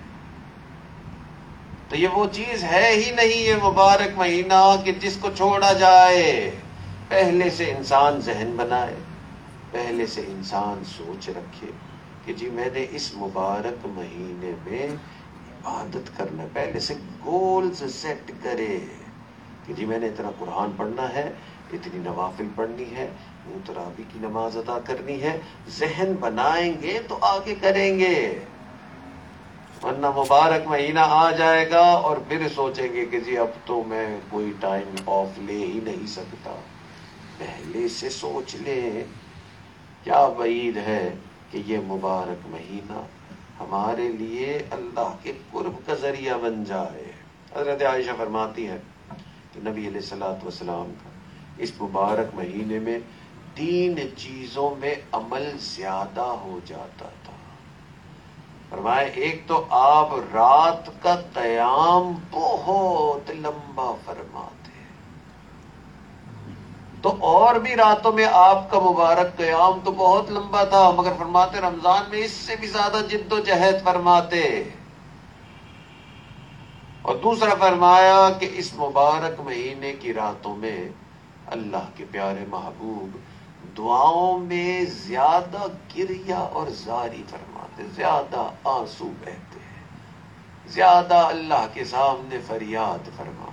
تو یہ وہ چیز ہے ہی نہیں یہ مبارک مہینہ کہ جس کو چھوڑا جائے. پہلے سے انسان ذہن بنائے، پہلے سے انسان سوچ رکھے کہ جی میں نے اس مبارک مہینے میں عبادت کرنا، پہلے سے گولز سیٹ کرے کہ جی میں نے اتنا قرآن پڑھنا ہے، اتنی نوافل پڑھنی ہے، تراویح کی نماز ادا کرنی ہے. ذہن بنائیں گے تو آگے کریں گے، ورنہ مبارک مہینہ آ جائے گا اور پھر سوچیں گے کہ جی اب تو میں کوئی ٹائم آف لے ہی نہیں سکتا. پہلے سے سوچ لیں. کیا وعید ہے کہ یہ مبارک مہینہ ہمارے لیے اللہ کے قرب کا ذریعہ بن جائے. حضرت عائشہ فرماتی ہے کہ نبی علیہ الصلوۃ والسلام کا اس مبارک مہینے میں تین چیزوں میں عمل زیادہ ہو جاتا تھا. فرمائے ایک تو آپ رات کا قیام بہت لمبا فرماتے، تو اور بھی راتوں میں آپ کا مبارک قیام تو بہت لمبا تھا، مگر فرماتے رمضان میں اس سے بھی زیادہ جد و جہد فرماتے. اور دوسرا فرمایا کہ اس مبارک مہینے کی راتوں میں اللہ کے پیارے محبوب دعاؤں میں زیادہ گریہ اور زاری فرماتے، زیادہ آنسو بہتے، زیادہ اللہ کے سامنے فریاد فرماتے.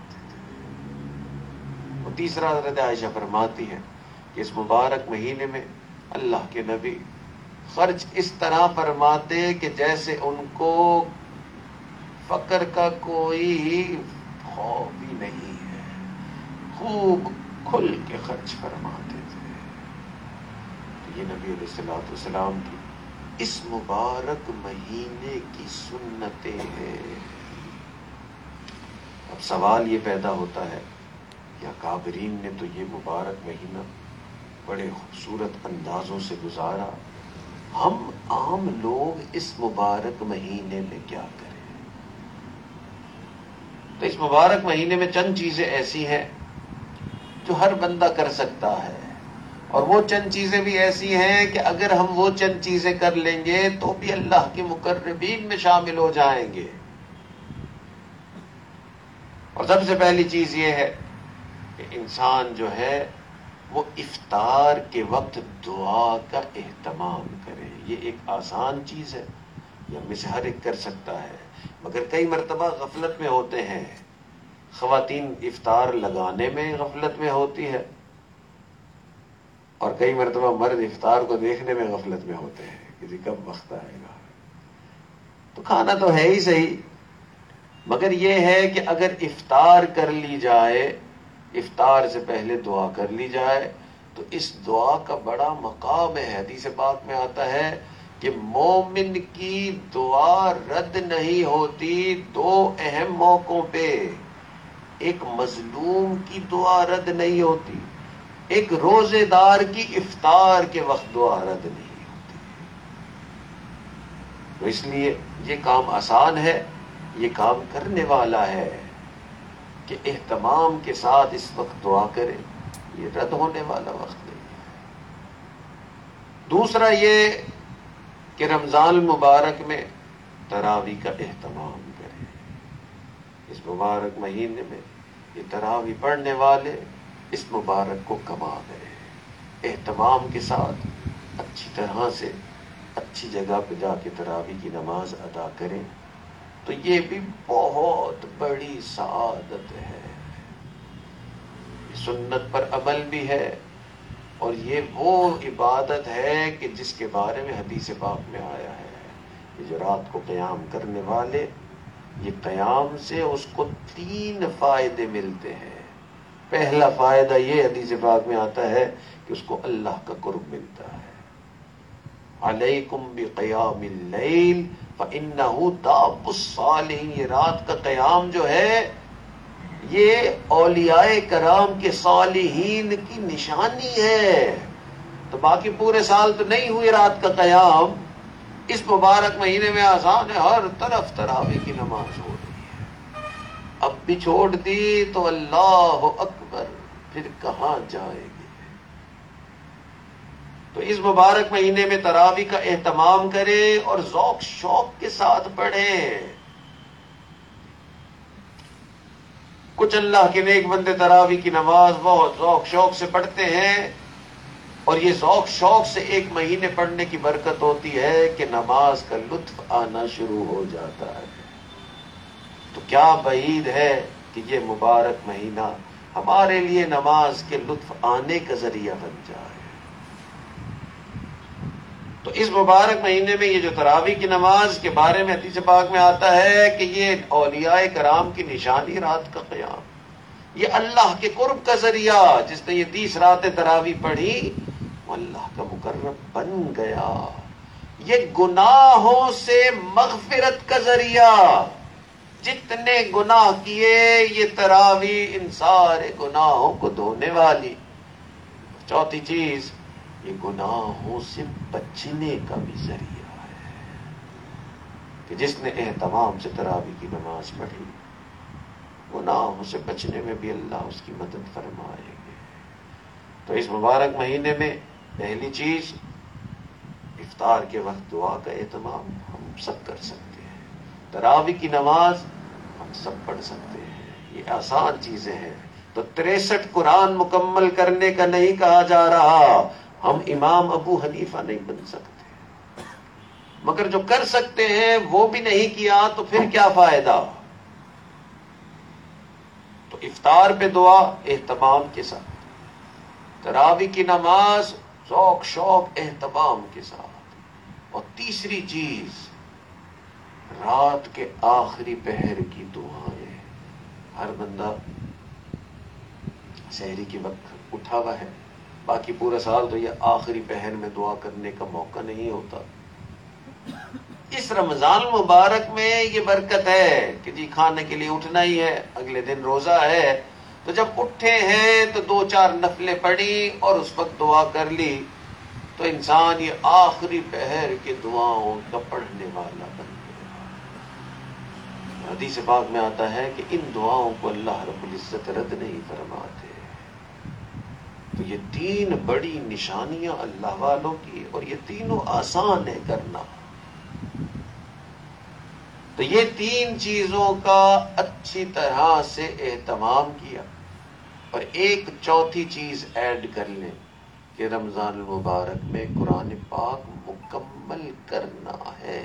اور تیسرا حضرت عائشہ فرماتی ہے کہ اس مبارک مہینے میں اللہ کے نبی خرچ اس طرح فرماتے کہ جیسے ان کو فقر کا کوئی خوف ہی نہیں ہے، خوب کھل کے خرچ فرماتے تھے. تو یہ نبی علیہ الصلوۃ والسلام کی اس مبارک مہینے کی سنتیں ہیں. اب سوال یہ پیدا ہوتا ہے یا کابرین نے تو یہ مبارک مہینہ بڑے خوبصورت اندازوں سے گزارا، ہم عام لوگ اس مبارک مہینے میں کیا کریں؟ تو اس مبارک مہینے میں چند چیزیں ایسی ہیں جو ہر بندہ کر سکتا ہے، اور وہ چند چیزیں بھی ایسی ہیں کہ اگر ہم وہ چند چیزیں کر لیں گے تو بھی اللہ کے مقربین میں شامل ہو جائیں گے. اور سب سے پہلی چیز یہ ہے کہ انسان جو ہے وہ افطار کے وقت دعا کا اہتمام کرے. یہ ایک آسان چیز ہے، یہ ہم میں سے ہر ایک کر سکتا ہے، مگر کئی مرتبہ غفلت میں ہوتے ہیں. خواتین افطار لگانے میں غفلت میں ہوتی ہے، اور کئی مرتبہ مرد افطار کو دیکھنے میں غفلت میں ہوتے ہیں کہ جی کب وقت آئے گا. تو کھانا تو ہے ہی صحیح، مگر یہ ہے کہ اگر افطار کر لی جائے، افطار سے پہلے دعا کر لی جائے تو اس دعا کا بڑا مقام ہے. حدیث پاک میں آتا ہے کہ مومن کی دعا رد نہیں ہوتی دو اہم موقعوں پہ. ایک مظلوم کی دعا رد نہیں ہوتی، ایک روزے دار کی افطار کے وقت دعا رد نہیں ہوتی. تو اس لیے یہ کام آسان ہے، یہ کام کرنے والا ہے کہ اہتمام کے ساتھ اس وقت دعا کرے، یہ رد ہونے والا وقت نہیں ہے. دوسرا یہ کہ رمضان المبارک میں تراویح کا اہتمام کرے. اس مبارک مہینے میں یہ تراویح پڑھنے والے اس مبارک کو کما گئے. اہتمام کے ساتھ اچھی طرح سے اچھی جگہ پہ جا کے تراویح کی نماز ادا کریں تو یہ بھی بہت بڑی سعادت ہے. سنت پر عمل بھی ہے، اور یہ وہ عبادت ہے کہ جس کے بارے میں حدیث پاک میں آیا ہے کہ جو رات کو قیام کرنے والے، یہ قیام سے اس کو تین فائدے ملتے ہیں. پہلا فائدہ یہ حدیث پاک میں آتا ہے کہ اس کو اللہ کا قرب ملتا ہے. علیکم بقیام اللیل فإنہ داب الصالحین. یہ رات کا قیام جو ہے یہ اولیاء کرام کے صالحین کی نشانی ہے. تو باقی پورے سال تو نہیں ہوئی رات کا قیام، اس مبارک مہینے میں آسان ہے، ہر طرف تراویح کی نماز ہو رہی ہے. اب بھی چھوڑ دی تو اللہ اکبر، پھر کہاں جائے گی. تو اس مبارک مہینے میں تراویح کا اہتمام کرے اور ذوق شوق کے ساتھ پڑھے. کچھ اللہ کے نیک بندے تراویح کی نماز بہت ذوق شوق سے پڑھتے ہیں، اور یہ ذوق شوق سے ایک مہینے پڑھنے کی برکت ہوتی ہے کہ نماز کا لطف آنا شروع ہو جاتا ہے. تو کیا بعید ہے کہ یہ مبارک مہینہ ہمارے لیے نماز کے لطف آنے کا ذریعہ بن جائے. تو اس مبارک مہینے میں یہ جو تراویح کی نماز کے بارے میں حدیث پاک میں آتا ہے کہ یہ اولیاء کرام کی نشانی رات کا قیام، یہ اللہ کے قرب کا ذریعہ. جس نے یہ تیس راتیں تراویح پڑھی وہ اللہ کا مقرب بن گیا. یہ گناہوں سے مغفرت کا ذریعہ. جتنے گناہ کیے یہ تراویح ان سارے گناہوں کو دھونے والی. چوتھی چیز، یہ گناہوں سے بچنے کا بھی ذریعہ ہے کہ جس نے اہتمام سے تراویح کی نماز پڑھی گناہوں سے بچنے میں بھی اللہ اس کی مدد فرمائے گے. تو اس مبارک مہینے میں پہلی چیز افطار کے وقت دعا کا اہتمام ہم سب کر سکتے ہیں. تراویح کی نماز ہم سب پڑھ سکتے ہیں، یہ آسان چیزیں ہیں. تو تریسٹھ قرآن مکمل کرنے کا نہیں کہا جا رہا. ہم امام ابو حنیفہ نہیں بن سکتے، مگر جو کر سکتے ہیں وہ بھی نہیں کیا تو پھر کیا فائدہ. تو افطار پہ دعا اہتمام کے ساتھ، تراویح کی نماز ذوق شوق اہتمام کے ساتھ. اور تیسری چیز رات کے آخری پہر کی دعائیں. ہر بندہ سحری کے وقت اٹھا ہوا ہے، باقی پورا سال تو یہ آخری پہر میں دعا کرنے کا موقع نہیں ہوتا. اس رمضان مبارک میں یہ برکت ہے کہ جی کھانے کے لیے اٹھنا ہی ہے، اگلے دن روزہ ہے، تو جب اٹھے ہیں تو دو چار نفلیں پڑھی اور اس وقت دعا کر لی تو انسان یہ آخری پہر کی دعاؤں کا پڑھنے والا بن گیا. حدیث پاک میں آتا ہے کہ ان دعاؤں کو اللہ رب العزت رد نہیں فرماتے. تو یہ تین بڑی نشانیاں اللہ والوں کی، اور یہ تینوں آسان ہے کرنا. تو یہ تین چیزوں کا اچھی طرح سے اہتمام کیا اور ایک چوتھی چیز ایڈ کر لیں کہ رمضان المبارک میں قرآن پاک مکمل کرنا ہے.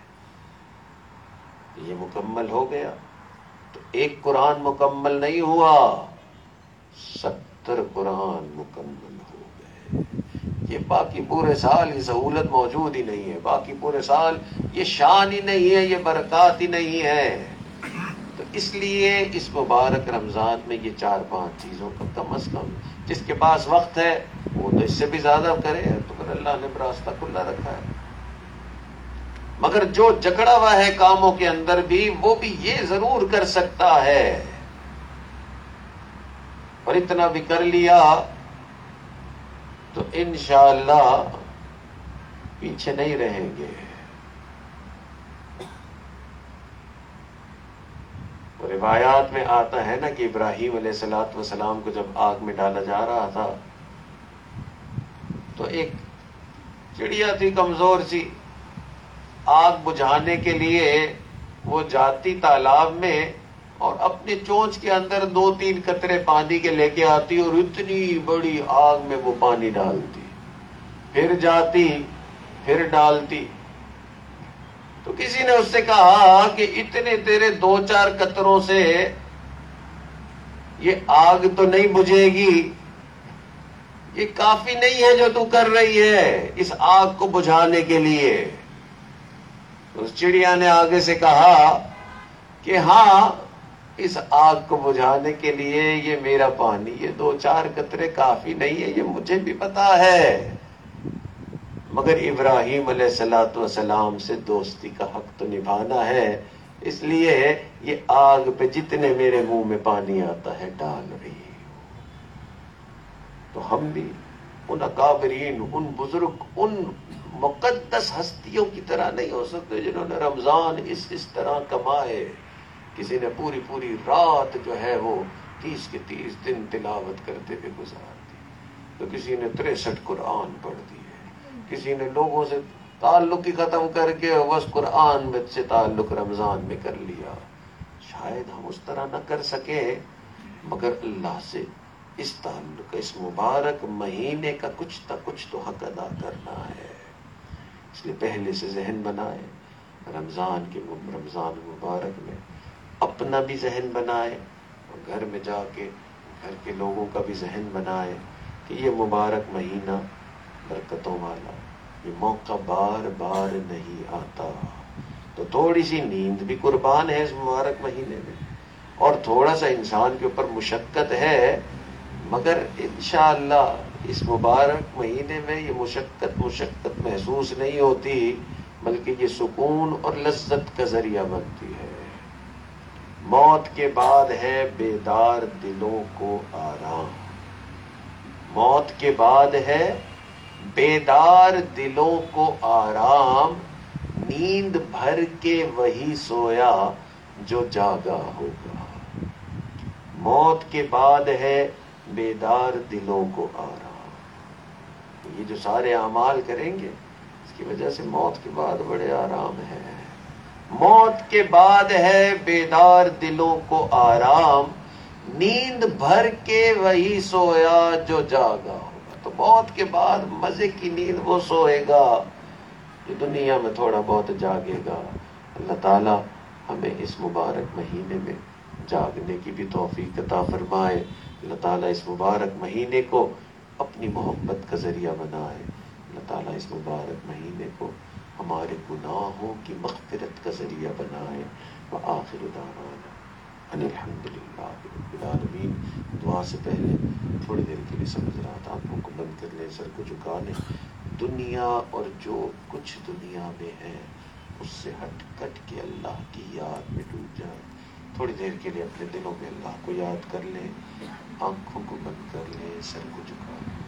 یہ مکمل ہو گیا تو ایک قرآن مکمل نہیں ہوا، ستر قرآن مکمل ہو گئے. یہ باقی پورے سال یہ سہولت موجود ہی نہیں ہے، باقی پورے سال یہ شان ہی نہیں ہے، یہ برکات ہی نہیں ہے. تو اس لیے اس مبارک رمضان میں یہ چار پانچ چیزوں کا کم از کم، جس کے پاس وقت ہے وہ تو اس سے بھی زیادہ کرے، تو پھر اللہ نے راستہ کھلا رکھا ہے. مگر جو جکڑا ہوا ہے کاموں کے اندر بھی، وہ بھی یہ ضرور کر سکتا ہے، اور اتنا بھی کر لیا تو انشاءاللہ پیچھے نہیں رہیں گے. روایات میں آتا ہے نا کہ ابراہیم علیہ الصلوۃ والسلام کو جب آگ میں ڈالا جا رہا تھا تو ایک چڑیا تھی کمزور سی، آگ بجھانے کے لیے وہ جاتی تالاب میں اور اپنے چونچ کے اندر دو تین قطرے پانی کے لے کے آتی اور اتنی بڑی آگ میں وہ پانی ڈالتی، پھر جاتی پھر ڈالتی. تو کسی نے اس سے کہا کہ اتنے تیرے دو چار قطروں سے یہ آگ تو نہیں بجھے گی، یہ کافی نہیں ہے جو تو کر رہی ہے اس آگ کو بجھانے کے لیے. اس چڑیا نے آگے سے کہا کہ ہاں اس آگ کو بجھانے کے لیے یہ میرا پانی، یہ دو چار قطرے کافی نہیں ہے، یہ مجھے بھی پتا ہے، مگر ابراہیم علیہ الصلوۃ والسلام سے دوستی کا حق تو نبھانا ہے، اس لیے یہ آگ پہ جتنے میرے منہ میں پانی آتا ہے ڈال رہی ہوں. تو ہم بھی ان اکابرین، ان بزرگ، ان مقدس ہستیوں کی طرح نہیں ہو سکتے جنہوں نے رمضان اس اس طرح کمائے. کسی نے پوری پوری رات جو ہے وہ تیس کے تیس دن تلاوت کرتے ہوئے گزار دی، تو کسی نے تریسٹھ قرآن پڑھ دیے، کسی نے لوگوں سے تعلق ہی ختم کر کے بس قرآن میں سے تعلق رمضان میں کر لیا. شاید ہم اس طرح نہ کر سکے، مگر اللہ سے اس تعلق، اس مبارک مہینے کا کچھ نہ کچھ تو حق ادا کرنا ہے. اس لیے پہلے سے ذہن بنائے، رمضان کے رمضان مبارک میں اپنا بھی ذہن بنائے اور گھر میں جا کے گھر کے لوگوں کا بھی ذہن بنائے کہ یہ مبارک مہینہ برکتوں والا، یہ موقع بار بار نہیں آتا. تو تھوڑی سی نیند بھی قربان ہے اس مبارک مہینے میں، اور تھوڑا سا انسان کے اوپر مشقت ہے، مگر انشاءاللہ اس مبارک مہینے میں یہ مشقت مشقت محسوس نہیں ہوتی، بلکہ یہ سکون اور لذت کا ذریعہ بنتی ہے. موت کے بعد ہے بیدار دلوں کو آرام، موت کے بعد ہے بیدار دلوں کو آرام، نیند بھر کے وہی سویا جو جاگا ہوگا. موت کے بعد ہے بیدار دلوں کو آرام. یہ جو سارے اعمال کریں گے اس کی وجہ سے موت کے بعد بڑے آرام ہے. موت کے بعد ہے بیدار دلوں کو آرام، نیند بھر کے وہی سویا جو جاگا ہوگا. تو موت کے بعد مزے کی نیند وہ سوئے گا جو دنیا میں تھوڑا بہت جاگے گا. اللہ تعالی ہمیں اس مبارک مہینے میں جاگنے کی بھی توفیق عطا فرمائے. اللہ تعالیٰ اس مبارک مہینے کو اپنی محبت کا ذریعہ بنائے. اللہ تعالیٰ اس مبارک مہینے کو ہمارے گناہوں کی مغفرت کا ذریعہ بنائے. وآخر دعوانا ان الحمدللہ رب العالمین. دعا سے پہلے تھوڑی دیر کے لیے سمجھ رہا تھا، آنکھوں کو بند کر لیں، سر کو جھکا لیں. دنیا اور جو کچھ دنیا میں ہے اس سے ہٹ کٹ کے اللہ کی یاد میں ڈوب جائیں. تھوڑی دیر کے لیے اپنے دلوں میں اللہ کو یاد کر لیں، آنکھوں کو بند کر لیں، سر کو جھکا لیں.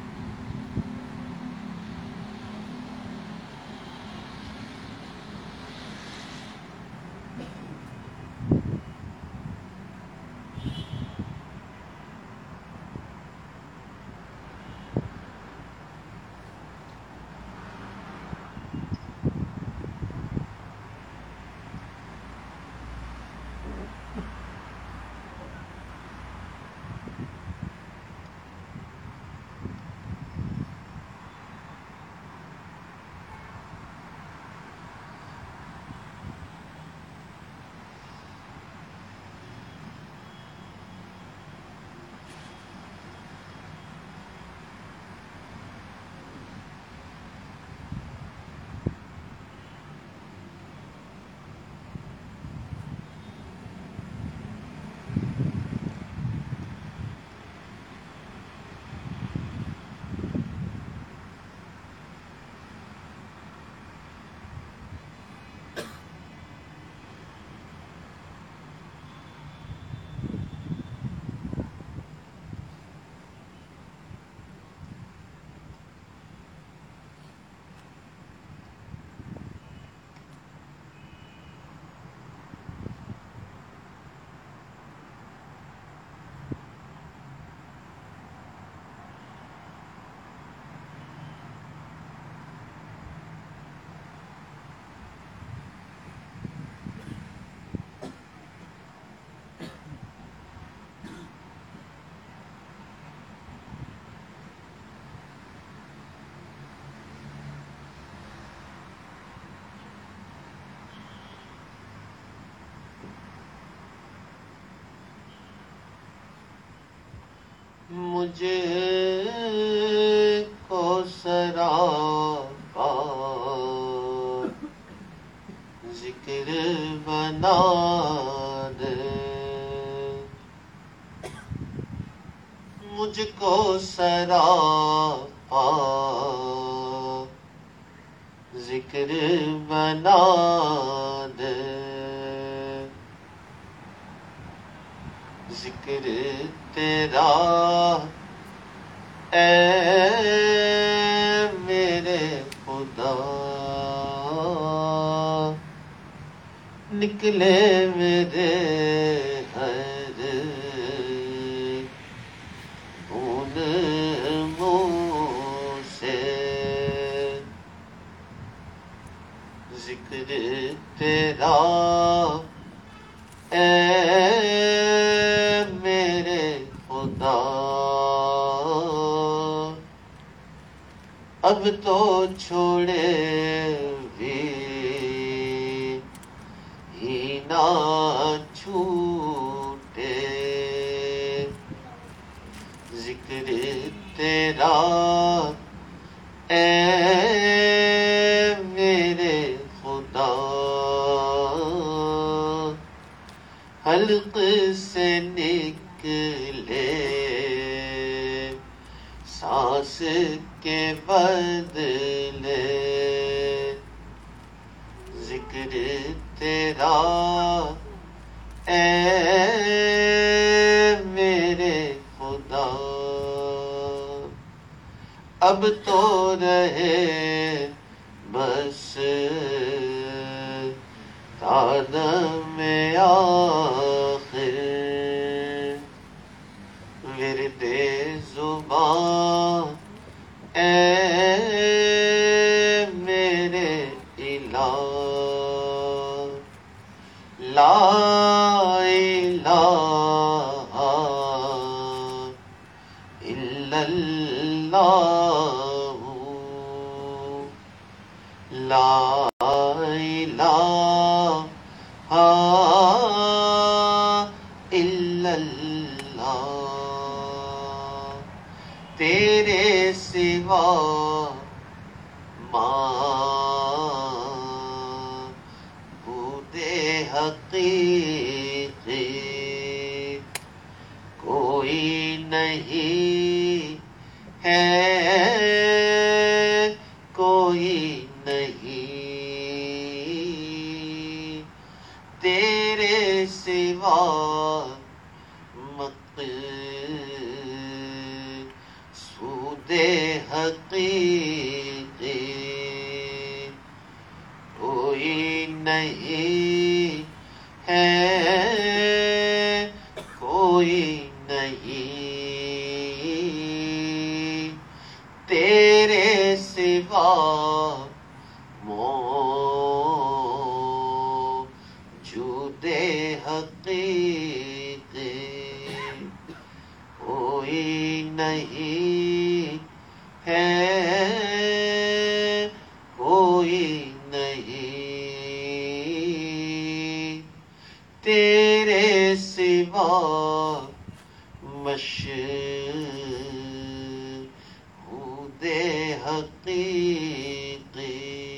مجھے کو سراپا ذکر بنا دے، مجھ کو سراپا ذکر بنا دے، ذکر تیرا اے میرے خدا، نکلے میرے ہر خون منہ سے، ذکر تیرا اے میرے خدا، اب تو چھوڑے بھی ہی نہ چھوٹے، ذکر تیرا اے میرے خدا، حلق سے نکلے سانس کے بدلے، ذکر تیرا اے میرے خدا، اب تو رہے بس تادم آخر، ورد زبان اے میرے الہ، لا الہ الا اللہ، لا الہ الا اللہ، تیرے سوا معبود حقیقی کوئی نہیں ہے، کوئی نہیں، تیرے سوا مقصود حقیقی کوئی نہیں ہے، کوئی نہیں، تیرے سوا موجود حقیقی کوئی نہیں ہے، کوئی نہیں، تیرے سوا مشہود حقیقی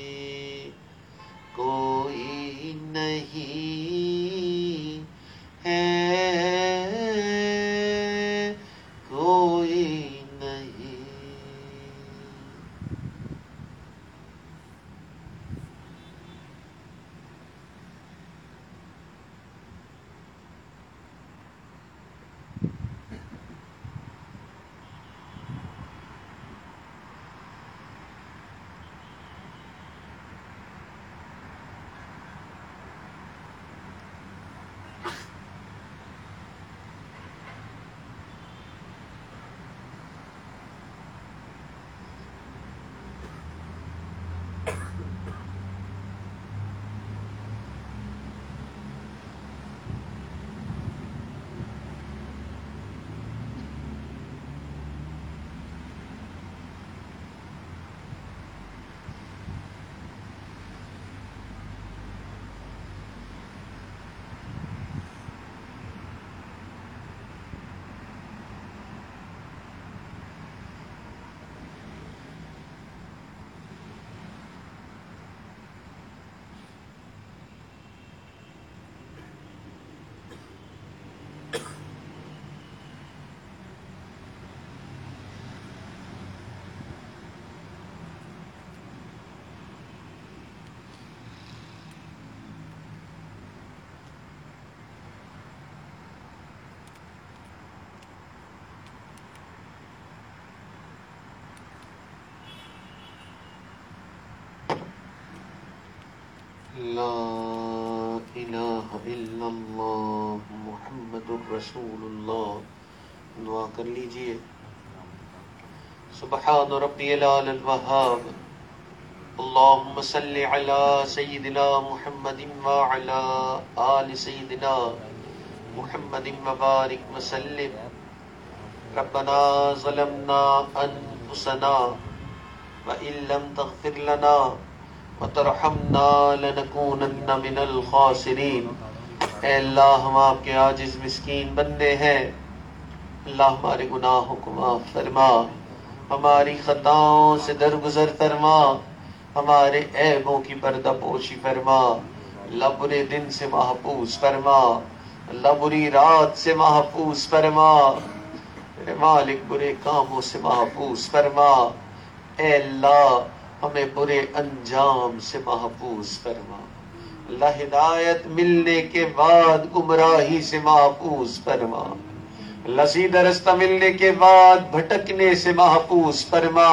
کوئی نہیں ہے، کوئی نہیں۔ لا الہ الا اللہ محمد الرسول اللہ. دعا کر لیجئے. سبحان ربی العلی الوہاب. اللہم صلی علی سیدنا محمد وعلی آل سیدنا محمد وبارک وسلم. ربنا ظلمنا انفسنا وإن لم تغفر لنا وترحمنا لنکونن من الخاسرین. اے اللہ ہم آپ کے عاجز مسکین بندے ہیں. اللہ ہمارے گناہوں کو معاف فرما، ہماری خطاؤں سے درگزر فرما، ہمارے عیبوں کی پردہ پوشی فرما. اللہ برے دن سے محفوظ فرما، اللہ بری رات سے محفوظ فرما. میرے مالک برے کاموں سے محفوظ فرما. اے اللہ ہمیں برے انجام سے محفوظ فرما. اللہ ہدایت ملنے کے بعد گمراہی سے محفوظ فرما. اللہ سیدھا رستہ ملنے کے بعد بھٹکنے سے محفوظ فرما.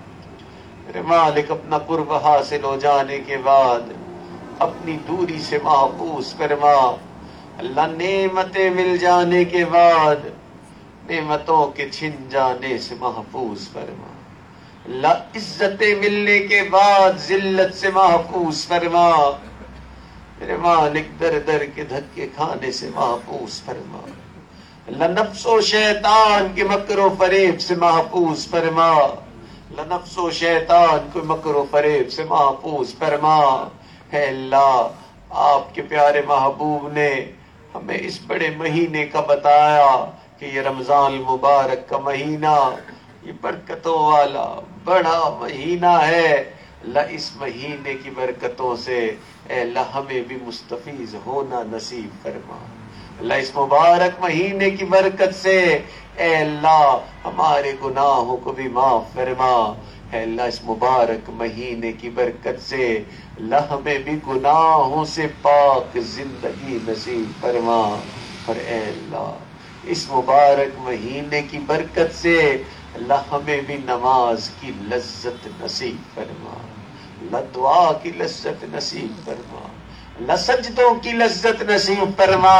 میرے مالک اپنا قرب حاصل ہو جانے کے بعد اپنی دوری سے محفوظ فرما. اللہ نعمتیں مل جانے کے بعد نعمتوں کے چھن جانے سے محفوظ فرما. اللہ عزتیں ملنے کے بعد ذلت سے محفوظ فرما. میرے مالک در در کے دھکے کھانے سے محفوظ فرما. اللہ نفس و شیطان کے مکر و فریب سے محفوظ فرما. اللہ نفس و شیطان کے مکر و فریب سے محفوظ فرما. اے اللہ آپ کے پیارے محبوب نے ہمیں اس بڑے مہینے کا بتایا کہ یہ رمضان المبارک کا مہینہ یہ برکتوں والا بڑا مہینہ ہے. اللہ اس مہینے کی برکتوں سے اے اللہ ہمیں بھی مستفیض ہونا نصیب فرما. اللہ اس مبارک مہینے کی برکت سے اے اللہ ہمارے گناہوں کو بھی معاف فرما. اے اللہ اس مبارک مہینے کی برکت سے اللہ ہمیں بھی گناہوں سے پاک زندگی نصیب فرما. اور اے اللہ اس مبارک مہینے کی برکت سے اللہ ہمیں بھی نماز کی لذت نصیب فرما. اللہ دعا کی لذت نصیب فرما. اللہ سجدوں کی لذت نصیب فرما.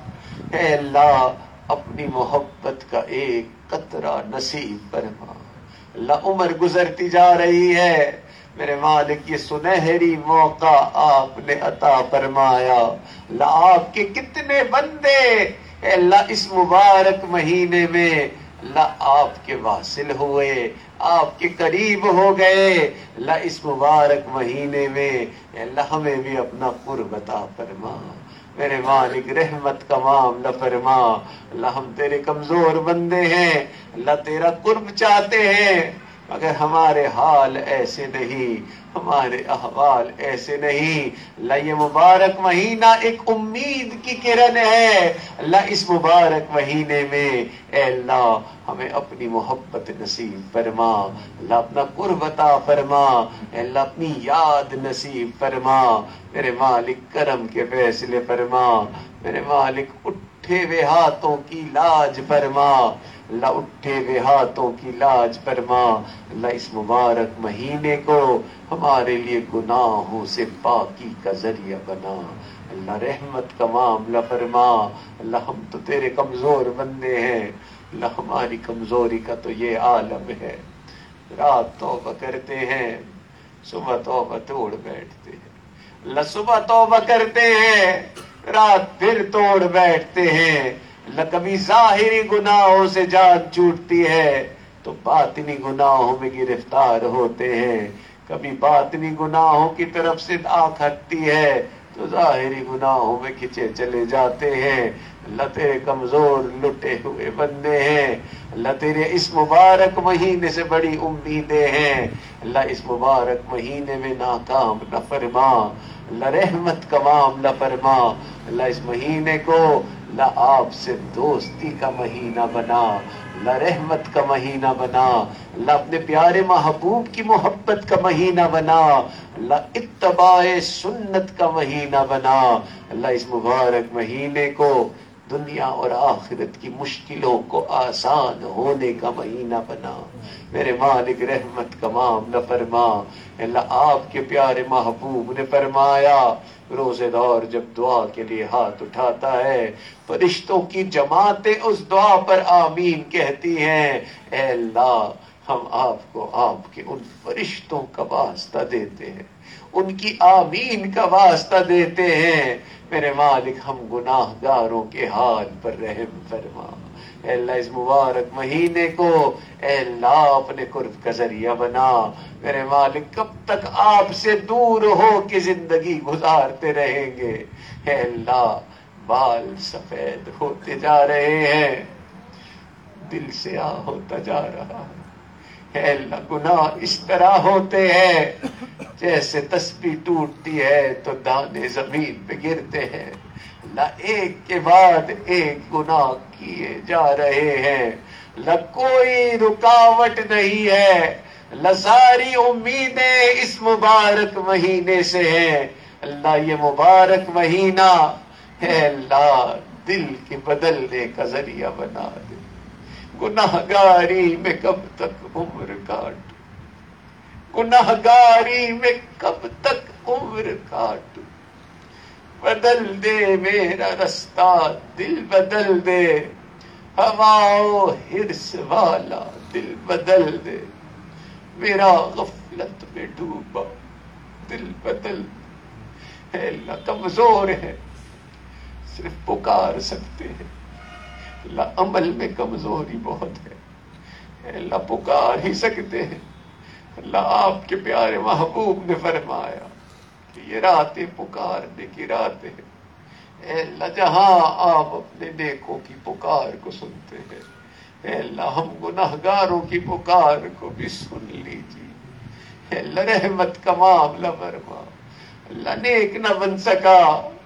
اے اللہ اپنی محبت کا ایک قطرہ نصیب فرما. اللہ عمر گزرتی جا رہی ہے. میرے مالک یہ سنہری موقع آپ نے عطا فرمایا. اللہ آپ کے کتنے بندے اے اللہ اس مبارک مہینے میں اللہ آپ کے واصل ہوئے، آپ کے قریب ہو گئے. اللہ اس مبارک مہینے میں اللہ ہمیں بھی اپنا قرب عطا فرما. میرے مالک رحمت کا معاملہ فرما. اللہ ہم تیرے کمزور بندے ہیں، اللہ تیرا قرب چاہتے ہیں مگر ہمارے حال ایسے نہیں، ہمارے احوال ایسے نہیں. اللہ یہ مبارک مہینہ ایک امید کی کرن ہے. اللہ اس مبارک مہینے میں اے اللہ ہمیں اپنی محبت نصیب فرما. اللہ اپنا قرب عطا فرما. اے اللہ اپنی یاد نصیب فرما. میرے مالک کرم کے فیصلے فرما. میرے مالک اٹھے ہوئے ہاتھوں کی لاج فرما. اللہ اٹھے ہوئے ہاتھوں کی لاج فرما. اللہ اس مبارک مہینے کو ہمارے لیے گناہوں سے پاکی کا ذریعہ بنا. اللہ رحمت کا معاملہ فرما. اللہ ہم تو تیرے کمزور بندے ہیں. اللہ ہماری کمزوری کا تو یہ عالم ہے. رات توبہ کرتے ہیں، صبح توبہ توڑ بیٹھتے ہیں. اللہ صبح توبہ کرتے ہیں، رات پھر توڑ بیٹھتے ہیں. اللہ کبھی ظاہری گناہوں سے جان چھوٹتی ہے تو باطنی گناہوں میں گرفتار ہوتے ہیں. کبھی باطنی گناہوں کی طرف سے آنکھ ہٹتی ہے تو ظاہری گناہوں میں کھچے چلے جاتے ہیں. اللہ تیرے کمزور لٹے ہوئے بندے ہیں. اللہ تیرے اس مبارک مہینے سے بڑی امیدیں ہیں. اللہ اس مبارک مہینے میں ناکام نہ فرما. اللہ رحمت کا معاملہ فرما. اللہ اس مہینے کو اللہ آپ سے دوستی کا مہینہ بنا. اللہ رحمت کا مہینہ بنا. اللہ اپنے پیارے محبوب کی محبت کا مہینہ بنا. اللہ اتباع سنت کا مہینہ بنا. اللہ اس مبارک مہینے کو دنیا اور آخرت کی مشکلوں کو آسان ہونے کا مہینہ بنا. میرے مالک رحمت کا معاملہ فرما. اللہ آپ کے پیارے محبوب نے فرمایا روزے دار جب دعا کے لیے ہاتھ اٹھاتا ہے فرشتوں کی جماعتیں اس دعا پر آمین کہتی ہیں. اے اللہ ہم آپ کو آپ کے ان فرشتوں کا واسطہ دیتے ہیں, ان کی آمین کا واسطہ دیتے ہیں. میرے مالک ہم گناہ گاروں کے حال پر رحم فرما. اے اللہ اس مبارک مہینے کو اے اللہ اپنے قرب کا ذریعہ بنا. میرے مالک کب تک آپ سے دور ہو کے زندگی گزارتے رہیں گے. اے اللہ بال سفید ہوتے جا رہے ہیں, دل سیاہ ہوتا جا رہا ہے. اے اللہ گناہ اس طرح ہوتے ہیں جیسے تسبیح ٹوٹتی ہے تو دانے زمین پہ گرتے ہیں. اللہ ایک کے بعد ایک گناہ کیے جا رہے ہیں. اللہ کوئی رکاوٹ نہیں ہے. اللہ ساری امیدیں اس مبارک مہینے سے ہیں. اللہ یہ مبارک مہینہ ہے اللہ دل کے بدلنے کا ذریعہ بنا دے. گناہگاری میں کب تک عمر کاٹوں, گناہگاری میں کب تک عمر کاٹوں. بدل دے میرا رستہ, دل بدل دے. ہواؤ حرص والا دل بدل دے. میرا غفلت میں ڈوبا دل بدل دے. اے اللہ کمزور ہے, صرف پکار سکتے ہیں. اللہ عمل میں کمزوری بہت ہے. اے اللہ پکار ہی سکتے ہیں. اللہ آپ کے پیارے محبوب نے فرمایا کہ یہ راتیں پکارنے کی راتیں ہیں. اے اللہ جہاں آپ اپنے نیکوں کی پکار کو سنتے ہیں, اے اللہ ہم گناہگاروں کی پکار کو بھی سن لیجیے. اے اللہ رحمت کا معاملہ فرما. اللہ نیک نہ بن سکا,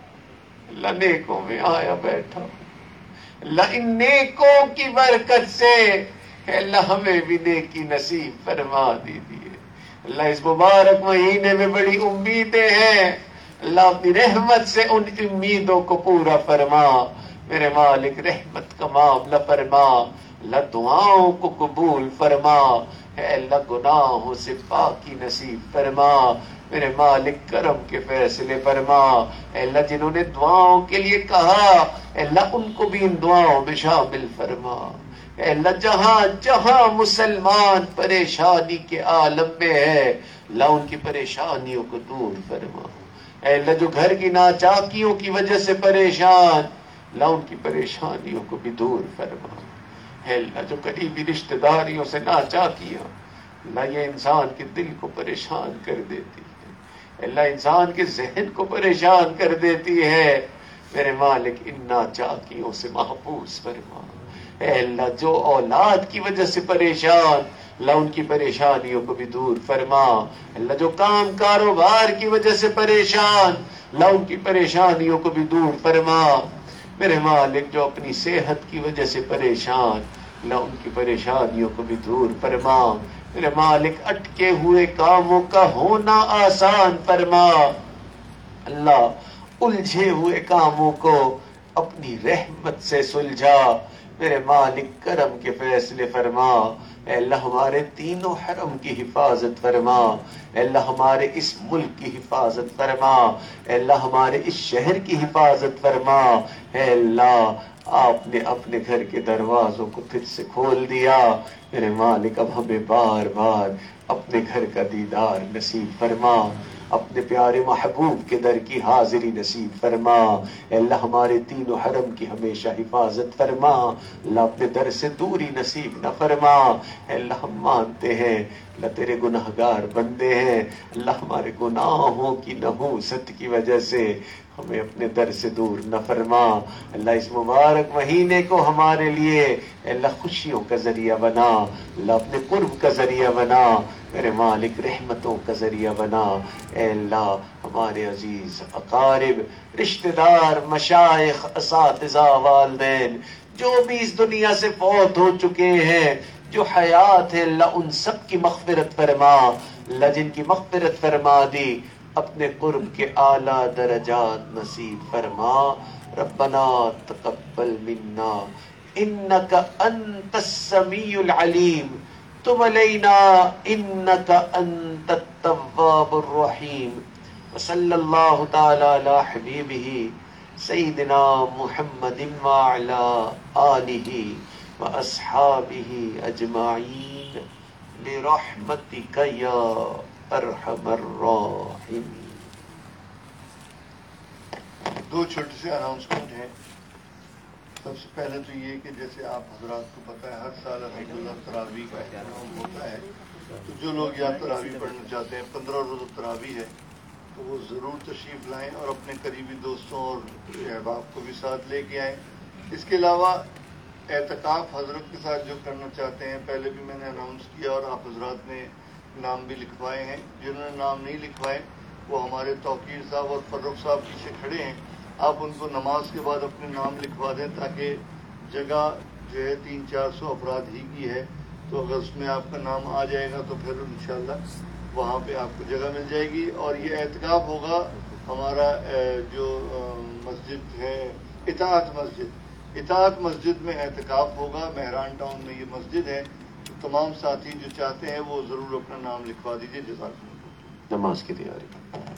اللہ نیکوں میں آیا بیٹھا. اللہ ان نیکوں کی برکت سے اے اللہ ہمیں بھی نیکی نصیب فرما دیجیے. اللہ اس مبارک مہینے میں بڑی امیدیں ہیں. اللہ اپنی رحمت سے ان امیدوں کو پورا فرما. میرے مالک رحمت کا معاملہ فرما. اللہ دعاؤں کو قبول فرما. اے اللہ گناہوں سے پاکی نصیب فرما. میرے مالک کرم کے فیصلے فرما. اے اللہ جنہوں نے دعاؤں کے لیے کہا اے اللہ ان کو بھی ان دعاؤں میں شامل فرما. اے اللہ جہاں جہاں مسلمان پریشانی کے عالم میں ہے اللہ ان کی پریشانیوں کو دور فرما. اے اللہ جو گھر کی ناچاکیوں کی وجہ سے پریشان اللہ ان کی پریشانیوں کو بھی دور فرما. اے اللہ جو قریبی رشتہ داریوں سے ناچاکیاں اللہ یہ انسان کے دل کو پریشان کر دیتی ہے, اللہ انسان کے ذہن کو پریشان کر دیتی ہے. میرے مالک ان ناچاکیوں سے محفوظ فرما. اے اللہ جو اولاد کی وجہ سے پریشان اللہ ان کی پریشانیوں کو بھی دور فرما. اللہ جو کام کاروبار کی وجہ سے پریشان اللہ ان کی پریشانیوں کو بھی دور فرما. میرے مالک جو اپنی صحت کی وجہ سے پریشان اللہ ان کی پریشانیوں کو بھی دور فرما. میرے مالک اٹکے ہوئے کاموں کا ہونا آسان فرما. اللہ الجھے ہوئے کاموں کو اپنی رحمت سے سلجھا. میرے مالک کرم کے فیصلے فرما. اے اللہ ہمارے تینوں حرم کی حفاظت فرما. اے اللہ ہمارے اس ملک کی حفاظت فرما. اے اللہ ہمارے اس شہر کی حفاظت فرما. اے اللہ آپ نے اپنے گھر کے دروازوں کو پھر سے کھول دیا. میرے مالک اب ہمیں بار بار اپنے گھر کا دیدار نصیب فرما. اپنے پیارے محبوب کے در کی حاضری نصیب فرما. اے اللہ ہمارے تینوں حرم کی ہمیشہ حفاظت فرما. اللہ اپنے در سے دوری نصیب نہ فرما. اے اللہ ہم مانتے ہیں اللہ تیرے گناہگار بندے ہیں. اللہ ہمارے گناہوں کی نحوست کی وجہ سے ہمیں اپنے در سے دور نہ فرما. اللہ اس مبارک مہینے کو ہمارے لیے اے اللہ خوشیوں کا ذریعہ بنا. اللہ اپنے قرب کا ذریعہ بنا. میرے مالک رحمتوں کا ذریعہ بنا. اے اللہ ہمارے عزیز اقارب رشتہ دار مشائخ اساتذہ والدین جو بھی اس دنیا سے فوت ہو چکے ہیں جو حیات ہے اللہ ان سب کی مغفرت فرما. اللہ جن کی مغفرت فرما دی اپنے قرب کے اعلیٰ درجات نصیب فرما. ربنا تقبل منا انك انت السميع العليم تب علينا انك انت التواب الرحيم وصلى الله تعالى على حبيبه سيدنا محمد وعلى آله وأصحابه أجمعين برحمتك يا أرحم الراحمين. دو چھوٹے سے اناؤنسمنٹ ہیں. سب سے پہلے تو یہ کہ جیسے آپ حضرات کو پتہ ہے ہر سال الحمدللہ تراویح کا اہتمام ہوتا ہے، تو جو لوگ یہاں تراویح پڑھنا چاہتے ہیں پندرہ روز تراویح ہے تو وہ ضرور تشریف لائیں اور اپنے قریبی دوستوں اور احباب کو بھی ساتھ لے کے آئیں. اس کے علاوہ اعتکاف حضرت کے ساتھ جو کرنا چاہتے ہیں، پہلے بھی میں نے اناؤنس کیا اور آپ حضرات نے نام بھی لکھوائے ہیں. جنہوں نے نام نہیں لکھوائے وہ ہمارے توقیر صاحب اور فروخ صاحب پیچھے کھڑے ہیں، آپ ان کو نماز کے بعد اپنے نام لکھوا دیں تاکہ جگہ جو ہے تین چار سو افراد ہی کی ہے، تو اگر اس میں آپ کا نام آ جائے گا تو پھر انشاءاللہ وہاں پہ آپ کو جگہ مل جائے گی. اور یہ اعتکاف ہوگا ہمارا جو مسجد ہے اطاعت مسجد، اطاعت مسجد میں اعتکاف ہوگا. مہران ٹاؤن میں یہ مسجد ہے، تو تمام ساتھی جو چاہتے ہیں وہ ضرور اپنا نام لکھوا دیجیے. جزاک اللہ. نماز کی تیاری.